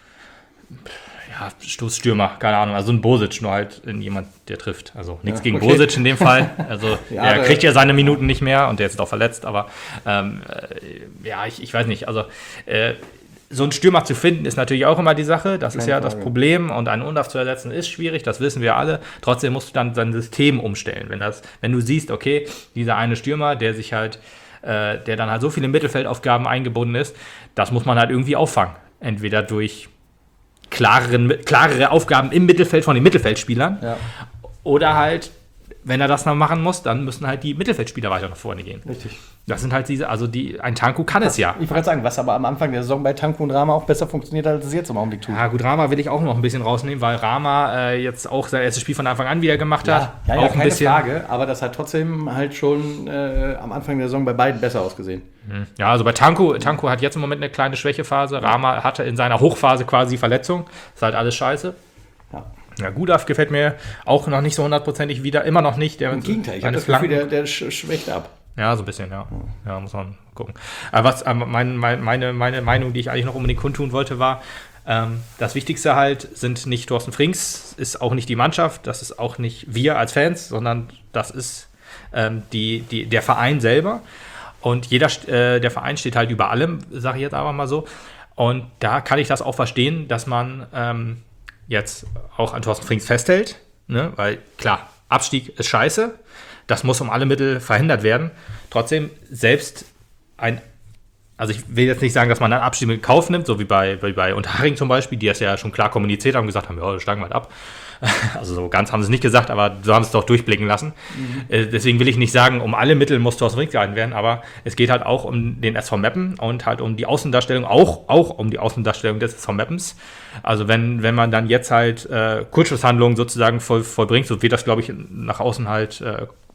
Speaker 3: ja, Stoßstürmer, keine Ahnung. Also ein Bosic, nur halt in jemand, der trifft. Also nichts
Speaker 2: Ja,
Speaker 3: gegen
Speaker 2: okay.
Speaker 3: Bosic in dem Fall. Also
Speaker 2: Ja,
Speaker 3: er
Speaker 2: aber-
Speaker 3: kriegt ja seine Minuten nicht mehr und der ist jetzt auch verletzt. Aber ähm, äh, ja, ich, ich weiß nicht. Also äh, so einen Stürmer zu finden, ist natürlich auch immer die Sache. Das ist
Speaker 2: Keine
Speaker 3: ja das
Speaker 2: Frage.
Speaker 3: Problem. Und einen Undaff zu ersetzen, ist schwierig. Das wissen wir alle. Trotzdem musst du dann dein System umstellen. Wenn, das, wenn du siehst, okay, dieser eine Stürmer, der sich halt, äh, der dann halt so viele Mittelfeldaufgaben eingebunden ist, das muss man halt irgendwie auffangen. Entweder durch klareren, klarere Aufgaben im Mittelfeld von den Mittelfeldspielern
Speaker 2: Ja,
Speaker 3: oder halt, wenn er das noch machen muss, dann müssen halt die Mittelfeldspieler weiter nach vorne gehen.
Speaker 2: richtig.
Speaker 3: Das sind halt diese, also die, ein Tanku kann es ja.
Speaker 2: Ich wollte gerade sagen, was aber am Anfang der Saison bei Tanko und Rama auch besser funktioniert hat, als es jetzt im Augenblick tut.
Speaker 3: Ja, gut, Rama will ich auch noch ein bisschen rausnehmen, weil Rama äh, jetzt auch sein erstes Spiel von Anfang an wieder gemacht hat.
Speaker 2: ja, ja,
Speaker 3: auch ein
Speaker 2: keine
Speaker 3: bisschen.
Speaker 2: Frage, aber das hat trotzdem halt schon äh, am Anfang der Saison bei beiden besser ausgesehen.
Speaker 3: Ja, also bei Tanku, Tanku hat jetzt im Moment eine kleine Schwächephase. Rama hatte in seiner Hochphase quasi Verletzung. Ist halt alles scheiße.
Speaker 2: Ja.
Speaker 3: Ja, Gudaf gefällt mir auch noch nicht so hundertprozentig wieder. Immer noch nicht. Der
Speaker 2: Im Gegenteil, ich habe
Speaker 3: seine
Speaker 2: das Gefühl,
Speaker 3: Flanken-
Speaker 2: der, der sch schwächt ab.
Speaker 3: Ja, so ein bisschen, ja. Ja, muss man gucken. Aber was, aber mein, mein, meine, meine Meinung, die ich eigentlich noch unbedingt kundtun wollte, war, ähm, das Wichtigste halt sind nicht Thorsten Frings, ist auch nicht die Mannschaft, das ist auch nicht wir als Fans, sondern das ist ähm, die, die, der Verein selber. Und jeder, äh, der Verein steht halt über allem, sage ich jetzt aber mal so. Und da kann ich das auch verstehen, dass man ähm, jetzt auch an Thorsten Frings festhält, ne? Weil klar, Abstieg ist scheiße, das muss um alle Mittel verhindert werden. Trotzdem, selbst ein, also ich will jetzt nicht sagen, dass man einen Abstieg in Kauf nimmt, so wie bei, wie bei Unterhaching zum Beispiel, die das ja schon klar kommuniziert haben, gesagt haben, ja, steigen wir halt ab. Also so ganz haben sie es nicht gesagt, aber so haben sie es doch durchblicken lassen. Mhm. Äh, deswegen will ich nicht sagen, um alle Mittel muss Thorsten Frings gehalten werden, aber es geht halt auch um den S V Meppen und halt um die Außendarstellung, auch, auch um die Außendarstellung des S V Meppens. Also wenn, wenn man dann jetzt halt äh, Kurzschlusshandlungen sozusagen voll, vollbringt, so wird das, glaube ich, nach außen halt äh,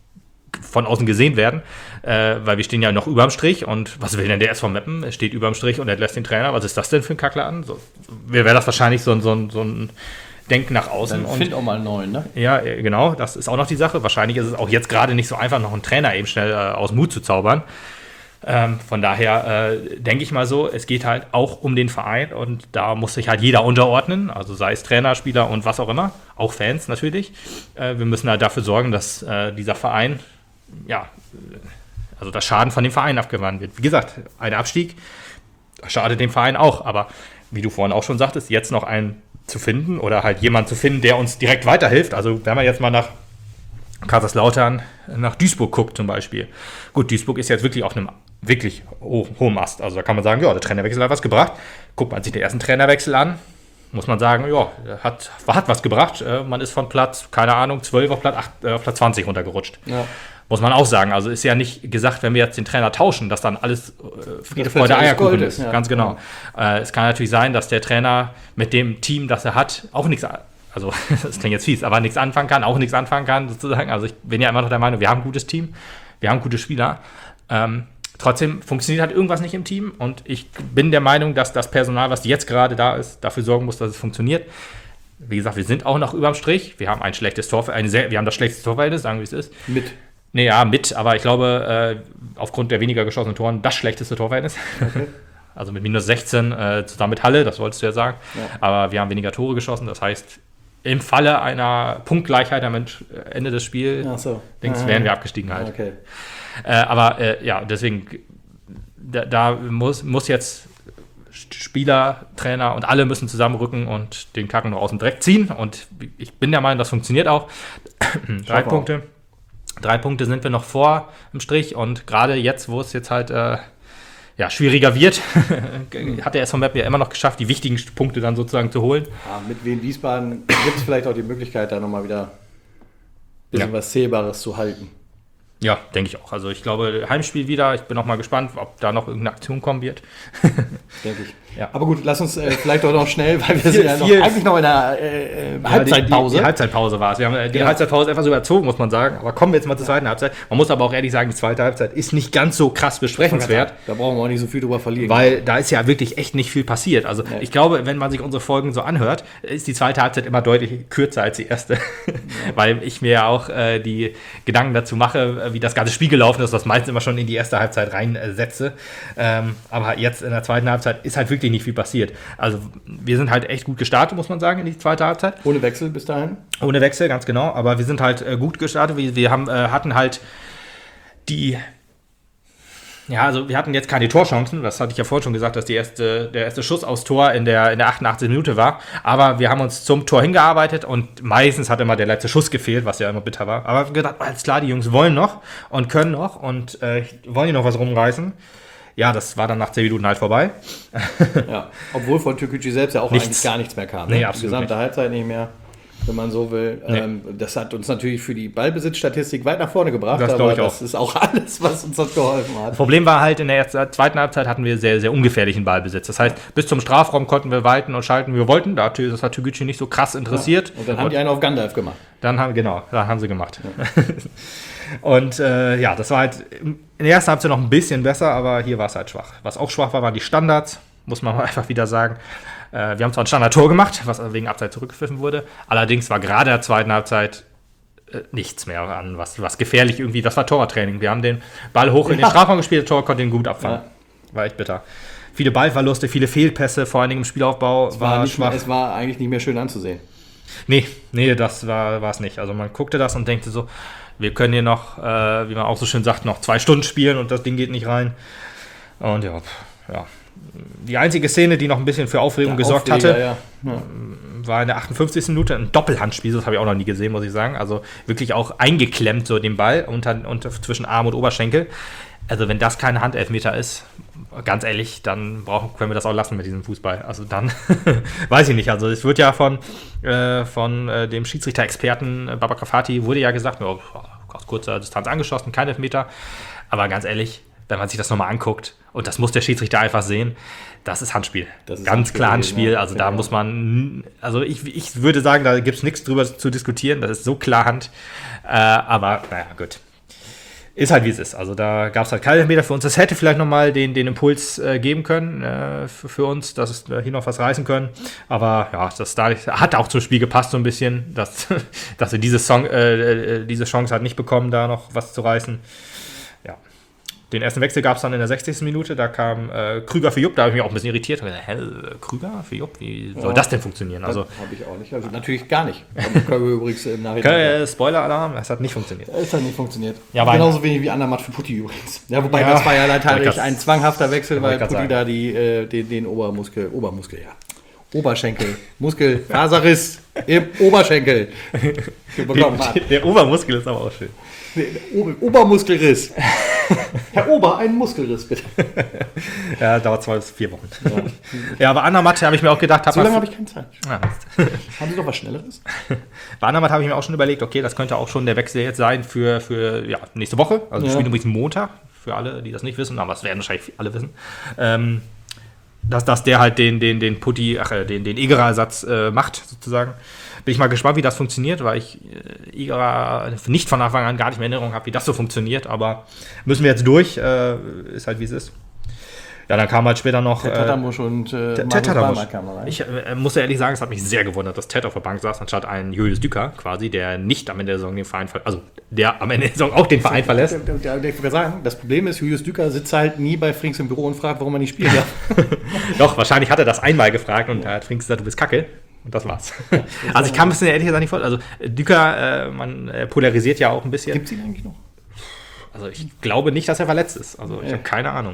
Speaker 3: von außen gesehen werden, äh, weil wir stehen ja noch überm Strich und was will denn der S V Meppen? Er steht überm Strich und entlässt den Trainer. Was ist das denn für ein Kackladen? So, wäre das wahrscheinlich so, so, so ein Denk nach außen.
Speaker 2: Dann find auch mal einen neuen, ne?
Speaker 3: Ja, genau, das ist auch noch die Sache. Wahrscheinlich ist es auch jetzt gerade nicht so einfach, noch einen Trainer eben schnell äh, aus dem Hut zu zaubern. Ähm, von daher äh, denke ich mal so, es geht halt auch um den Verein und da muss sich halt jeder unterordnen, also sei es Trainer, Spieler und was auch immer, auch Fans natürlich. Äh, wir müssen halt dafür sorgen, dass äh, dieser Verein, ja, also das Schaden von dem Verein abgewandt wird. Wie gesagt, ein Abstieg schadet dem Verein auch, aber wie du vorhin auch schon sagtest, jetzt noch einen zu finden oder halt jemanden zu finden, der uns direkt weiterhilft. Also wenn man jetzt mal nach Kaiserslautern, nach Duisburg guckt zum Beispiel. Gut, Duisburg ist jetzt wirklich auf einem wirklich ho- hohen Ast. Also da kann man sagen, ja, der Trainerwechsel hat was gebracht. Guckt man sich den ersten Trainerwechsel an, muss man sagen, ja, hat, hat was gebracht. Äh, man ist von Platz, keine Ahnung, zwölf auf Platz, acht, äh, auf Platz zwanzig runtergerutscht. Ja. Muss man auch sagen. Also ist ja nicht gesagt, wenn wir jetzt den Trainer tauschen, dass dann alles äh, Friede, Freude, Eierkuchen ist. Ja. Ganz genau. Ja. Äh, es kann natürlich sein, dass der Trainer mit dem Team, das er hat, auch nichts, also das klingt jetzt fies, aber nichts anfangen kann, auch nichts anfangen kann sozusagen. Also ich bin ja immer noch der Meinung, wir haben ein gutes Team, wir haben gute Spieler. Ähm, trotzdem funktioniert halt irgendwas nicht im Team und ich bin der Meinung, dass das Personal, was jetzt gerade da ist, dafür sorgen muss, dass es funktioniert. Wie gesagt, wir sind auch noch überm Strich. Wir haben ein schlechtes Tor, eine sehr, wir haben das schlechteste Torverhältnis, sagen wir, wie es ist.
Speaker 2: Mit.
Speaker 3: Nee, ja, mit, aber ich glaube, äh, aufgrund der weniger geschossenen Toren das schlechteste Torverhältnis. Okay. Also mit minus sechzehn, äh, zusammen mit Halle, das wolltest du ja sagen. Ja. Aber wir haben weniger Tore geschossen, das heißt, im Falle einer Punktgleichheit am Ende des Spiels
Speaker 2: so.
Speaker 3: Dings, wären wir abgestiegen halt.
Speaker 2: Okay.
Speaker 3: Äh, aber äh, ja, deswegen, da, da muss, muss jetzt Spieler, Trainer und alle müssen zusammenrücken und den Kacken noch aus dem Dreck ziehen. Und ich bin der Meinung, das funktioniert auch. Drei Punkte. Drei Punkte sind wir noch vor im Strich und gerade jetzt, wo es jetzt halt äh, ja, schwieriger wird, hat der S V Meppen ja immer noch geschafft, die wichtigen Punkte dann sozusagen zu holen.
Speaker 2: Ja, mit Wien Wiesbaden gibt es vielleicht auch die Möglichkeit, da nochmal wieder ein bisschen ja. was Zählbares zu halten.
Speaker 3: Ja, denke ich auch. Also ich glaube, Heimspiel wieder. Ich bin auch mal gespannt, ob da noch irgendeine Aktion kommen wird.
Speaker 2: Denke ich. Ja. Aber gut, lass uns äh, vielleicht doch noch schnell, weil wir viel, sind ja noch, eigentlich noch in der äh,
Speaker 3: ja,
Speaker 2: Halbzeitpause.
Speaker 3: Die, die, die Halbzeitpause war es. Wir haben äh, die ja. Halbzeitpause etwas überzogen, muss man sagen. Aber kommen wir jetzt mal zur zweiten Halbzeit. Man muss aber auch ehrlich sagen, die zweite Halbzeit ist nicht ganz so krass besprechenswert.
Speaker 2: Da brauchen wir auch nicht so viel drüber verlieren.
Speaker 3: Weil da ist ja wirklich echt nicht viel passiert. Also ja. ich glaube, wenn man sich unsere Folgen so anhört, ist die zweite Halbzeit immer deutlich kürzer als die erste. Ja. Weil ich mir ja auch äh, die Gedanken dazu mache, wie das ganze Spiel gelaufen ist, das meistens immer schon in die erste Halbzeit reinsetze. Ähm, aber jetzt in der zweiten Halbzeit ist halt wirklich nicht viel passiert. Also wir sind halt echt gut gestartet, muss man sagen, in die zweite Halbzeit.
Speaker 2: Ohne Wechsel bis dahin?
Speaker 3: Ohne Wechsel, ganz genau. Aber wir sind halt äh, gut gestartet. Wir, wir haben, äh, hatten halt die... Ja, also wir hatten jetzt keine Torchancen. Das hatte ich ja vorhin schon gesagt, dass die erste, der erste Schuss aufs Tor in der, in der achtundachtzigsten Minute war. Aber wir haben uns zum Tor hingearbeitet und meistens hat immer der letzte Schuss gefehlt, was ja immer bitter war. Aber wir haben gedacht, alles klar, die Jungs wollen noch und können noch und äh, wollen die noch was rumreißen. Ja, das war dann nach zehn Minuten halt vorbei.
Speaker 2: Ja, obwohl von Türkgücü selbst ja auch nichts. eigentlich gar nichts mehr kam. Ne?
Speaker 3: Nee, absolut
Speaker 2: die gesamte
Speaker 3: nicht.
Speaker 2: Halbzeit nicht mehr, wenn man so will. Nee. Ähm, das hat uns natürlich für die Ballbesitzstatistik weit nach vorne gebracht,
Speaker 3: das
Speaker 2: aber
Speaker 3: ich
Speaker 2: das
Speaker 3: auch.
Speaker 2: ist auch alles, was uns das geholfen hat.
Speaker 3: Das Problem war halt, in der ersten, zweiten Halbzeit hatten wir sehr, sehr ungefährlichen Ballbesitz. Das heißt, bis zum Strafraum konnten wir weiten und schalten, wie wir wollten. Das hat Türkgücü nicht so krass interessiert.
Speaker 2: Ja. Und dann haben und die einen auf Gandalf gemacht.
Speaker 3: Dann haben, genau, da haben sie gemacht. Ja. Und äh, ja, das war halt in der ersten Halbzeit noch ein bisschen besser, aber hier war es halt schwach. Was auch schwach war, waren die Standards, muss man mal einfach wieder sagen. Äh, wir haben zwar ein Standard-Tor gemacht, was wegen Abseits zurückgepfiffen wurde. Allerdings war gerade in der zweiten Halbzeit äh, nichts mehr an, was, was gefährlich irgendwie, das war Torwarttraining. Wir haben den Ball hoch in den ja. Strafraum gespielt, das Tor konnte ihn gut abfangen. Ja. War echt bitter. Viele Ballverluste, viele Fehlpässe, vor allen Dingen im Spielaufbau.
Speaker 2: Es war, war schwach. Mehr, es war eigentlich nicht mehr schön anzusehen.
Speaker 3: Nee, nee, das war es nicht. Also man guckte das und denkte so, wir können hier noch, äh, wie man auch so schön sagt, noch zwei Stunden spielen und das Ding geht nicht rein. Und ja, ja. Die einzige Szene, die noch ein bisschen für Aufregung der gesorgt Aufleger, hatte, ja. Ja. war in der achtundfünfzigsten Minute ein Doppelhandspiel. Das habe ich auch noch nie gesehen, muss ich sagen. Also wirklich auch eingeklemmt, so den Ball unter, unter, zwischen Arm und Oberschenkel. Also wenn das kein Handelfmeter ist, ganz ehrlich, dann brauchen, können wir das auch lassen mit diesem Fußball. Also dann, weiß ich nicht. Also es wird ja von, äh, von äh, dem Schiedsrichter-Experten äh, Babacar Fatih wurde ja gesagt, oh, aus kurzer Distanz angeschossen, kein Elfmeter. Aber ganz ehrlich, wenn man sich das nochmal anguckt, und das muss der Schiedsrichter einfach sehen, das ist Handspiel. Das ist ganz Handspiel klar Handspiel. Also da muss man, also ich, ich würde sagen, da gibt es nichts drüber zu diskutieren. Das ist so klar Hand. Äh, aber naja, gut. ist halt wie es ist. Also da gab es halt keine Elfmeter für uns. Das hätte vielleicht nochmal den, den Impuls äh, geben können äh, für, für uns, dass wir hier noch was reißen können. Aber ja, das da hat auch zum Spiel gepasst so ein bisschen, dass, dass wir diese, Song, äh, diese Chance halt nicht bekommen, da noch was zu reißen. Ja. Den ersten Wechsel gab es dann in der sechzigsten Minute, da kam äh, Krüger für Jupp, da habe ich mich auch ein bisschen irritiert. Gesagt, hä, Krüger für Jupp, wie soll ja, das denn funktionieren? Also
Speaker 2: habe ich auch nicht, also natürlich gar nicht. Können wir übrigens im Nachhinein.
Speaker 3: Äh, Spoiler-Alarm, es hat nicht funktioniert.
Speaker 2: Es hat nicht funktioniert.
Speaker 3: Ja,
Speaker 2: genauso wenig wie Andermatt für Putti übrigens. Ja, wobei
Speaker 3: ja,
Speaker 2: das war ja letztendlich ein zwanghafter Wechsel, weil Putti
Speaker 3: sagen.
Speaker 2: da die, äh, den, den Obermuskel, Obermuskel, ja. Oberschenkel, Muskel, Faserriss im Oberschenkel bekommen hat.
Speaker 3: Der Obermuskel ist aber auch schön.
Speaker 2: Ober- Obermuskelriss. Herr Ober, einen Muskelriss, bitte.
Speaker 3: Ja, dauert zwei bis vier Wochen. Ja, ja aber Andermatt habe ich mir auch gedacht...
Speaker 2: So lange habe ich keine Zeit.
Speaker 3: Ah,
Speaker 2: haben Sie noch was Schnelleres?
Speaker 3: Bei Andermatt habe ich mir auch schon überlegt, okay, das könnte auch schon der Wechsel jetzt sein für, für ja, nächste Woche. Also wir
Speaker 2: ja.
Speaker 3: spielen übrigens Montag, für alle, die das nicht wissen, aber das werden wahrscheinlich alle wissen. Ähm, dass, dass der halt den, den, den Putti, ach, den, den Egerer-Ersatz äh, macht, sozusagen. Bin ich mal gespannt, wie das funktioniert, weil ich äh, Egerer nicht von Anfang an gar nicht mehr in Erinnerung habe, wie das so funktioniert, aber müssen wir jetzt durch, äh, ist halt wie es ist. Ja, dann kam halt später noch
Speaker 2: Ted Tatambusch und äh,
Speaker 3: Ted Tatambusch.
Speaker 2: rein.
Speaker 3: Ich äh, muss ja ehrlich sagen, es hat mich sehr gewundert, dass Ted auf der Bank saß, anstatt ein Julius Düker quasi, der nicht am Ende der Saison den Verein verlässt, also der am Ende der Saison auch den Verein verlässt.
Speaker 2: Der, der, der, der sagen, das Problem ist, Julius Düker sitzt halt nie bei Frings im Büro und fragt, warum er nicht spielen darf.
Speaker 3: Doch, wahrscheinlich hat er das einmal gefragt und da hat Frings gesagt, du bist kacke. Und das war's. Also ich kann mir das ehrlich gesagt nicht vorstellen. Also Düker, äh, man äh, polarisiert ja auch ein bisschen.
Speaker 2: Gibt es ihn eigentlich noch?
Speaker 3: Also ich glaube nicht, dass er verletzt ist. Also ich
Speaker 2: Ja.
Speaker 3: habe keine Ahnung.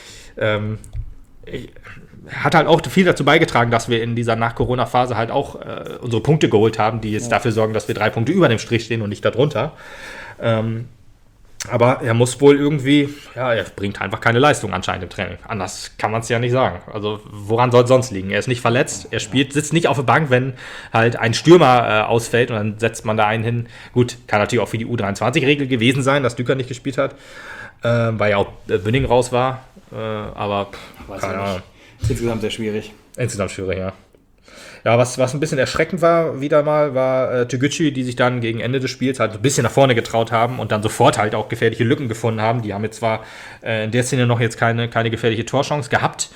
Speaker 3: Ähm, ich, hat halt auch viel dazu beigetragen, dass wir in dieser Nach-Corona-Phase halt auch äh, unsere Punkte geholt haben, die jetzt ja. dafür sorgen, dass wir drei Punkte über dem Strich stehen und nicht darunter. Ähm, aber er muss wohl irgendwie, ja, er bringt einfach keine Leistung anscheinend im Training. Anders kann man es ja nicht sagen. Also woran soll es sonst liegen? Er ist nicht verletzt, er spielt, sitzt nicht auf der Bank, wenn halt ein Stürmer äh, ausfällt und dann setzt man da einen hin. Gut, kann natürlich auch für die U dreiundzwanzig-Regel gewesen sein, dass Düker nicht gespielt hat, äh, weil ja auch äh, Bünning raus war. Äh, aber pff, keine Ahnung.
Speaker 2: Insgesamt sehr schwierig.
Speaker 3: Insgesamt schwierig, ja. Ja, was, was ein bisschen erschreckend war, wieder mal, war äh, Tegucci, die sich dann gegen Ende des Spiels halt ein bisschen nach vorne getraut haben und dann sofort halt auch gefährliche Lücken gefunden haben. Die haben jetzt zwar äh, in der Szene noch jetzt keine, keine gefährliche Torchance gehabt,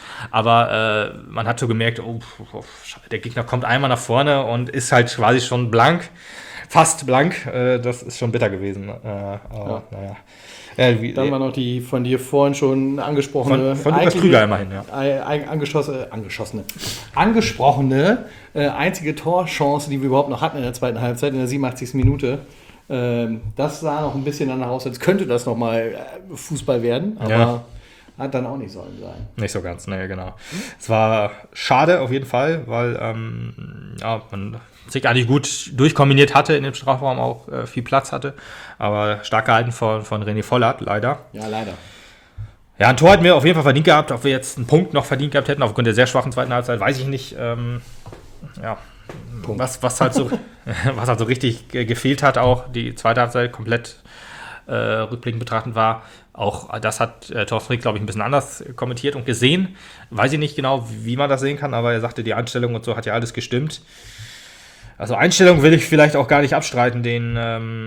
Speaker 3: aber äh, man hat so gemerkt, oh, oh, der Gegner kommt einmal nach vorne und ist halt quasi schon blank, fast blank. Äh, das ist schon bitter gewesen. Äh, aber
Speaker 2: ja.
Speaker 3: naja. Ja, wie,
Speaker 2: Dann war noch die von dir vorhin schon angesprochene,
Speaker 3: von, von Lukas Krüger immerhin, ja.
Speaker 2: Angeschossene, angeschossene, angesprochene äh, einzige Torchance, die wir überhaupt noch hatten in der zweiten Halbzeit, in der siebenundachtzigsten Minute. Ähm, das sah noch ein bisschen danach aus, als könnte das nochmal äh, Fußball werden, aber
Speaker 3: ja.
Speaker 2: hat dann auch nicht sollen sein.
Speaker 3: Nicht so ganz, ne, genau. Hm? Es war schade auf jeden Fall, weil ähm, ja, man sich eigentlich gut durchkombiniert hatte in dem Strafraum, auch äh, viel Platz hatte, aber stark gehalten von, von René Vollert, leider.
Speaker 2: Ja, leider.
Speaker 3: Ja, ein Tor hätten wir auf jeden Fall verdient gehabt, ob wir jetzt einen Punkt noch verdient gehabt hätten, aufgrund der sehr schwachen zweiten Halbzeit, weiß ich nicht. Ähm, ja, was, was, halt so, was halt so richtig ge- gefehlt hat, auch die zweite Halbzeit komplett äh, rückblickend betrachtend war, auch das hat äh, Thorsten Frick, glaube ich, ein bisschen anders kommentiert und gesehen. Weiß ich nicht genau, wie man das sehen kann, aber er sagte, die Einstellung und so hat ja alles gestimmt. Also Einstellung will ich vielleicht auch gar nicht abstreiten den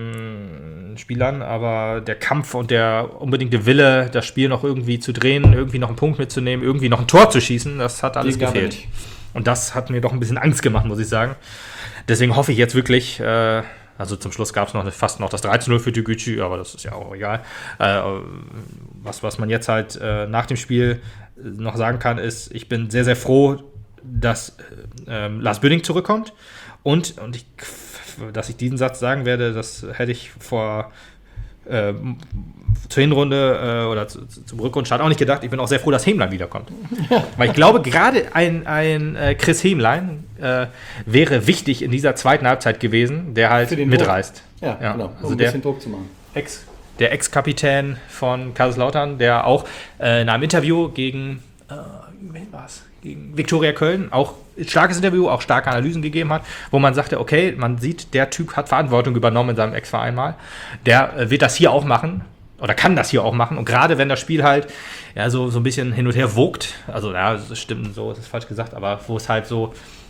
Speaker 3: ähm, Spielern, aber der Kampf und der unbedingte Wille, das Spiel noch irgendwie zu drehen, irgendwie noch einen Punkt mitzunehmen, irgendwie noch ein Tor zu schießen, das hat alles gefehlt. Und das hat mir doch ein bisschen Angst gemacht, muss ich sagen. Deswegen hoffe ich jetzt wirklich, äh, also zum Schluss gab es noch fast noch das drei zu null für Tegucci, aber das ist ja auch egal. Äh, was, was man jetzt halt äh, nach dem Spiel noch sagen kann, ist, ich bin sehr, sehr froh, dass äh, Lars Bünning zurückkommt. Und, und ich, dass ich diesen Satz sagen werde, das hätte ich vor äh, zur Hinrunde äh, oder zu, zum Rückrundenstart auch nicht gedacht. Ich bin auch sehr froh, dass Hämlein wiederkommt. Weil ich glaube, gerade ein, ein äh, Chris Hämlein äh, wäre wichtig in dieser zweiten Halbzeit gewesen, der halt mitreißt.
Speaker 2: Ja, ja, genau, um
Speaker 3: also
Speaker 2: ein
Speaker 3: der,
Speaker 2: bisschen Druck zu machen.
Speaker 3: Ex, der Ex-Kapitän von Kaiserslautern, der auch äh, in einem Interview gegen, äh, wen war's? Gegen Viktoria Köln auch starkes Interview, auch starke Analysen gegeben hat, wo man sagte, okay, man sieht, der Typ hat Verantwortung übernommen in seinem Ex-Verein mal. Der äh, wird das hier auch machen oder kann das hier auch machen. Und gerade wenn das Spiel halt ja, so, so ein bisschen hin und her wogt, also ja, das stimmt, so ist es falsch gesagt, aber wo es halt so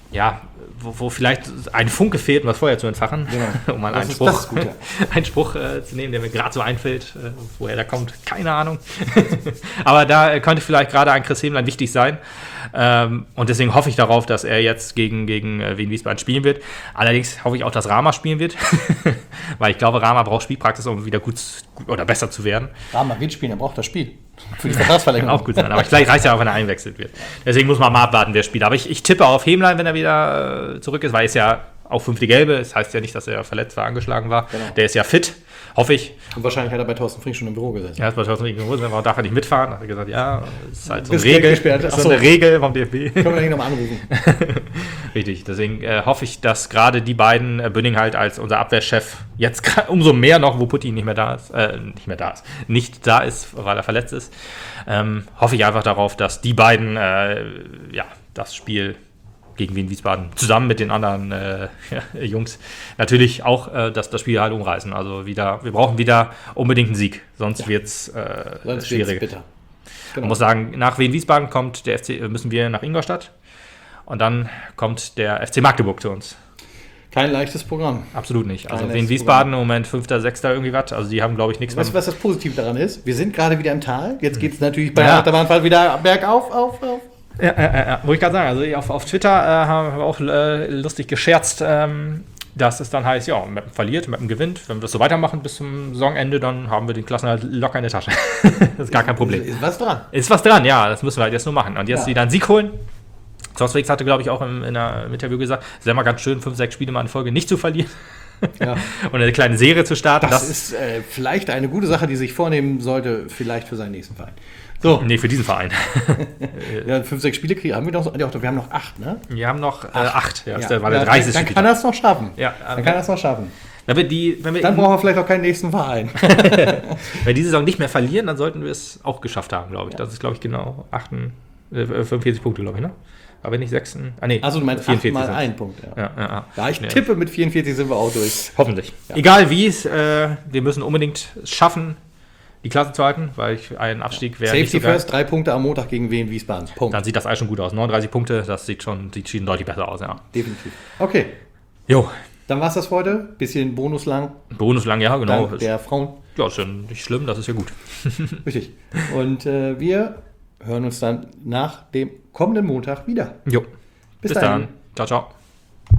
Speaker 3: ja, wo, wo vielleicht ein Funke fehlt, um das Feuer zu entfachen,
Speaker 2: Genau.
Speaker 3: um mal
Speaker 2: Das
Speaker 3: einen
Speaker 2: ist-
Speaker 3: Spruch,
Speaker 2: das ist gut, ja.
Speaker 3: einen Spruch äh, zu nehmen, der mir gerade so einfällt, äh, woher der kommt, keine Ahnung. Aber da äh, könnte vielleicht gerade ein Chris Hemlein wichtig sein. Ähm, und deswegen hoffe ich darauf, dass er jetzt gegen, gegen äh, Wien Wiesbaden spielen wird. Allerdings hoffe ich auch, dass Rama spielen wird, weil ich glaube, Rama braucht Spielpraxis, um wieder gut, gut oder besser zu werden.
Speaker 2: Rahmer wird spielen, er braucht das Spiel. Für die Vertragsverlängerung.
Speaker 3: Auch gut sein, aber vielleicht reicht ja auch, wenn er einwechselt wird. Deswegen muss man mal abwarten, wer spielt. Aber ich, ich tippe auf Hemlein, wenn er wieder äh, zurück ist, weil er ist ja auch fünfte Gelbe. Das heißt ja nicht, dass er verletzt war, angeschlagen war.
Speaker 2: Genau.
Speaker 3: Der ist ja fit, hoffe ich.
Speaker 2: Und wahrscheinlich hat er bei Thorsten Frink schon im Büro gesessen.
Speaker 3: Ja, das war Thorsten Frink in Hose, warum darf er nicht mitfahren? Da hat er gesagt, ja, das ist halt so eine
Speaker 2: Bist Geld
Speaker 3: Regel.
Speaker 2: gesperrt.
Speaker 3: Das
Speaker 2: Ach
Speaker 3: ist so eine
Speaker 2: so.
Speaker 3: Regel vom D F B.
Speaker 2: Können wir gleich nochmal anrufen.
Speaker 3: Richtig, deswegen äh, hoffe ich, dass gerade die beiden, äh, Bünning halt als unser Abwehrchef, jetzt gra- umso mehr noch, wo Putti nicht mehr da ist, äh, nicht mehr da ist, nicht da ist, weil er verletzt ist, ähm, hoffe ich einfach darauf, dass die beiden, äh, ja, das Spiel gegen Wien Wiesbaden zusammen mit den anderen äh, ja, Jungs natürlich auch äh, das, das Spiel halt umreißen. Also wieder, wir brauchen wieder unbedingt einen Sieg, sonst
Speaker 2: Ja.
Speaker 3: wird es äh,
Speaker 2: Sonst wird's
Speaker 3: schwierig.
Speaker 2: bitter.
Speaker 3: Man
Speaker 2: Genau.
Speaker 3: muss sagen, nach Wien Wiesbaden kommt der F C, müssen wir nach Ingolstadt und dann kommt der F C Magdeburg zu uns.
Speaker 2: Kein leichtes Programm.
Speaker 3: Absolut nicht. Also
Speaker 2: Kein
Speaker 3: Wien
Speaker 2: leichtes
Speaker 3: Wiesbaden im Moment fünfter, sechster irgendwie was. Also die haben, glaube ich, nichts
Speaker 2: Weißt du,
Speaker 3: mehr.
Speaker 2: was das Positive daran ist? Wir sind gerade wieder im Tal. Jetzt geht es natürlich bei
Speaker 3: Ja.
Speaker 2: der Achterbahnfahrt wieder bergauf, auf, auf.
Speaker 3: Ja, ja, ja, ja. Wollte ich gerade sagen. Also auf, auf Twitter äh, haben wir auch äh, lustig gescherzt, ähm, dass es dann heißt, ja, Meppen verliert, Meppen gewinnt. Wenn wir das so weitermachen bis zum Saisonende, dann haben wir den Klassenerhalt locker in der Tasche. Das ist gar kein Problem.
Speaker 2: Ist was dran.
Speaker 3: Ist was dran, ja, das müssen wir halt jetzt nur machen. Und jetzt
Speaker 2: Ja.
Speaker 3: wieder einen Sieg holen. Thorsten hatte, glaube ich, auch im, in einer, im Interview gesagt, es wäre mal ganz schön, fünf, sechs Spiele mal in Folge nicht zu verlieren.
Speaker 2: Ja.
Speaker 3: Und eine kleine Serie zu starten.
Speaker 2: Das, ist äh, vielleicht eine gute Sache, die sich vornehmen sollte, vielleicht für seinen nächsten Verein. So,
Speaker 3: Nee, für diesen Verein.
Speaker 2: ja, fünf, sechs Spiele kriegen, haben wir noch, so- ja, wir haben noch acht, ne?
Speaker 3: Wir haben noch äh, acht. Ja,
Speaker 2: Ja.
Speaker 3: das war der
Speaker 2: Ja,
Speaker 3: dreißigste
Speaker 2: dann kann
Speaker 3: Spieltag.
Speaker 2: er es noch schaffen.
Speaker 3: Ja,
Speaker 2: Dann kann er es noch schaffen.
Speaker 3: Wenn wir, die, wenn, wir
Speaker 2: Dann brauchen wir vielleicht auch keinen nächsten Verein.
Speaker 3: wenn wir diese Saison nicht mehr verlieren, dann sollten wir es auch geschafft haben, glaube ich. Das ist, glaube ich, genau acht, äh, fünfundvierzig Punkte, glaube ich, ne? Aber nicht sechs. Ah, nee.
Speaker 2: Also du meinst acht mal
Speaker 3: sind's.
Speaker 2: ein Punkt. Ja.
Speaker 3: Ja, ja, ja.
Speaker 2: Ja, ich
Speaker 3: Ja.
Speaker 2: tippe, mit vierundvierzig sind wir auch durch.
Speaker 3: Hoffentlich. Egal wie es, äh, wir müssen unbedingt es schaffen, die Klasse zu halten, weil ich, ein Abstieg wäre nicht
Speaker 2: Safety
Speaker 3: so geil.
Speaker 2: first, drei Punkte am Montag gegen Wien Wiesbaden. Punkt.
Speaker 3: Dann sieht das alles schon gut aus. neununddreißig Punkte, das sieht schon, sieht schon deutlich besser aus, ja.
Speaker 2: Definitiv. Okay,
Speaker 3: Jo,
Speaker 2: dann war es das für heute. Bisschen bonuslang.
Speaker 3: bonuslang, ja, genau.
Speaker 2: Dank der Frauen.
Speaker 3: Ja, ist ja nicht schlimm, das ist ja gut.
Speaker 2: Richtig. Und äh, wir hören uns dann nach dem kommenden Montag wieder.
Speaker 3: Jo.
Speaker 2: Bis
Speaker 3: Bis
Speaker 2: dahin.
Speaker 3: dann. Ciao, ciao.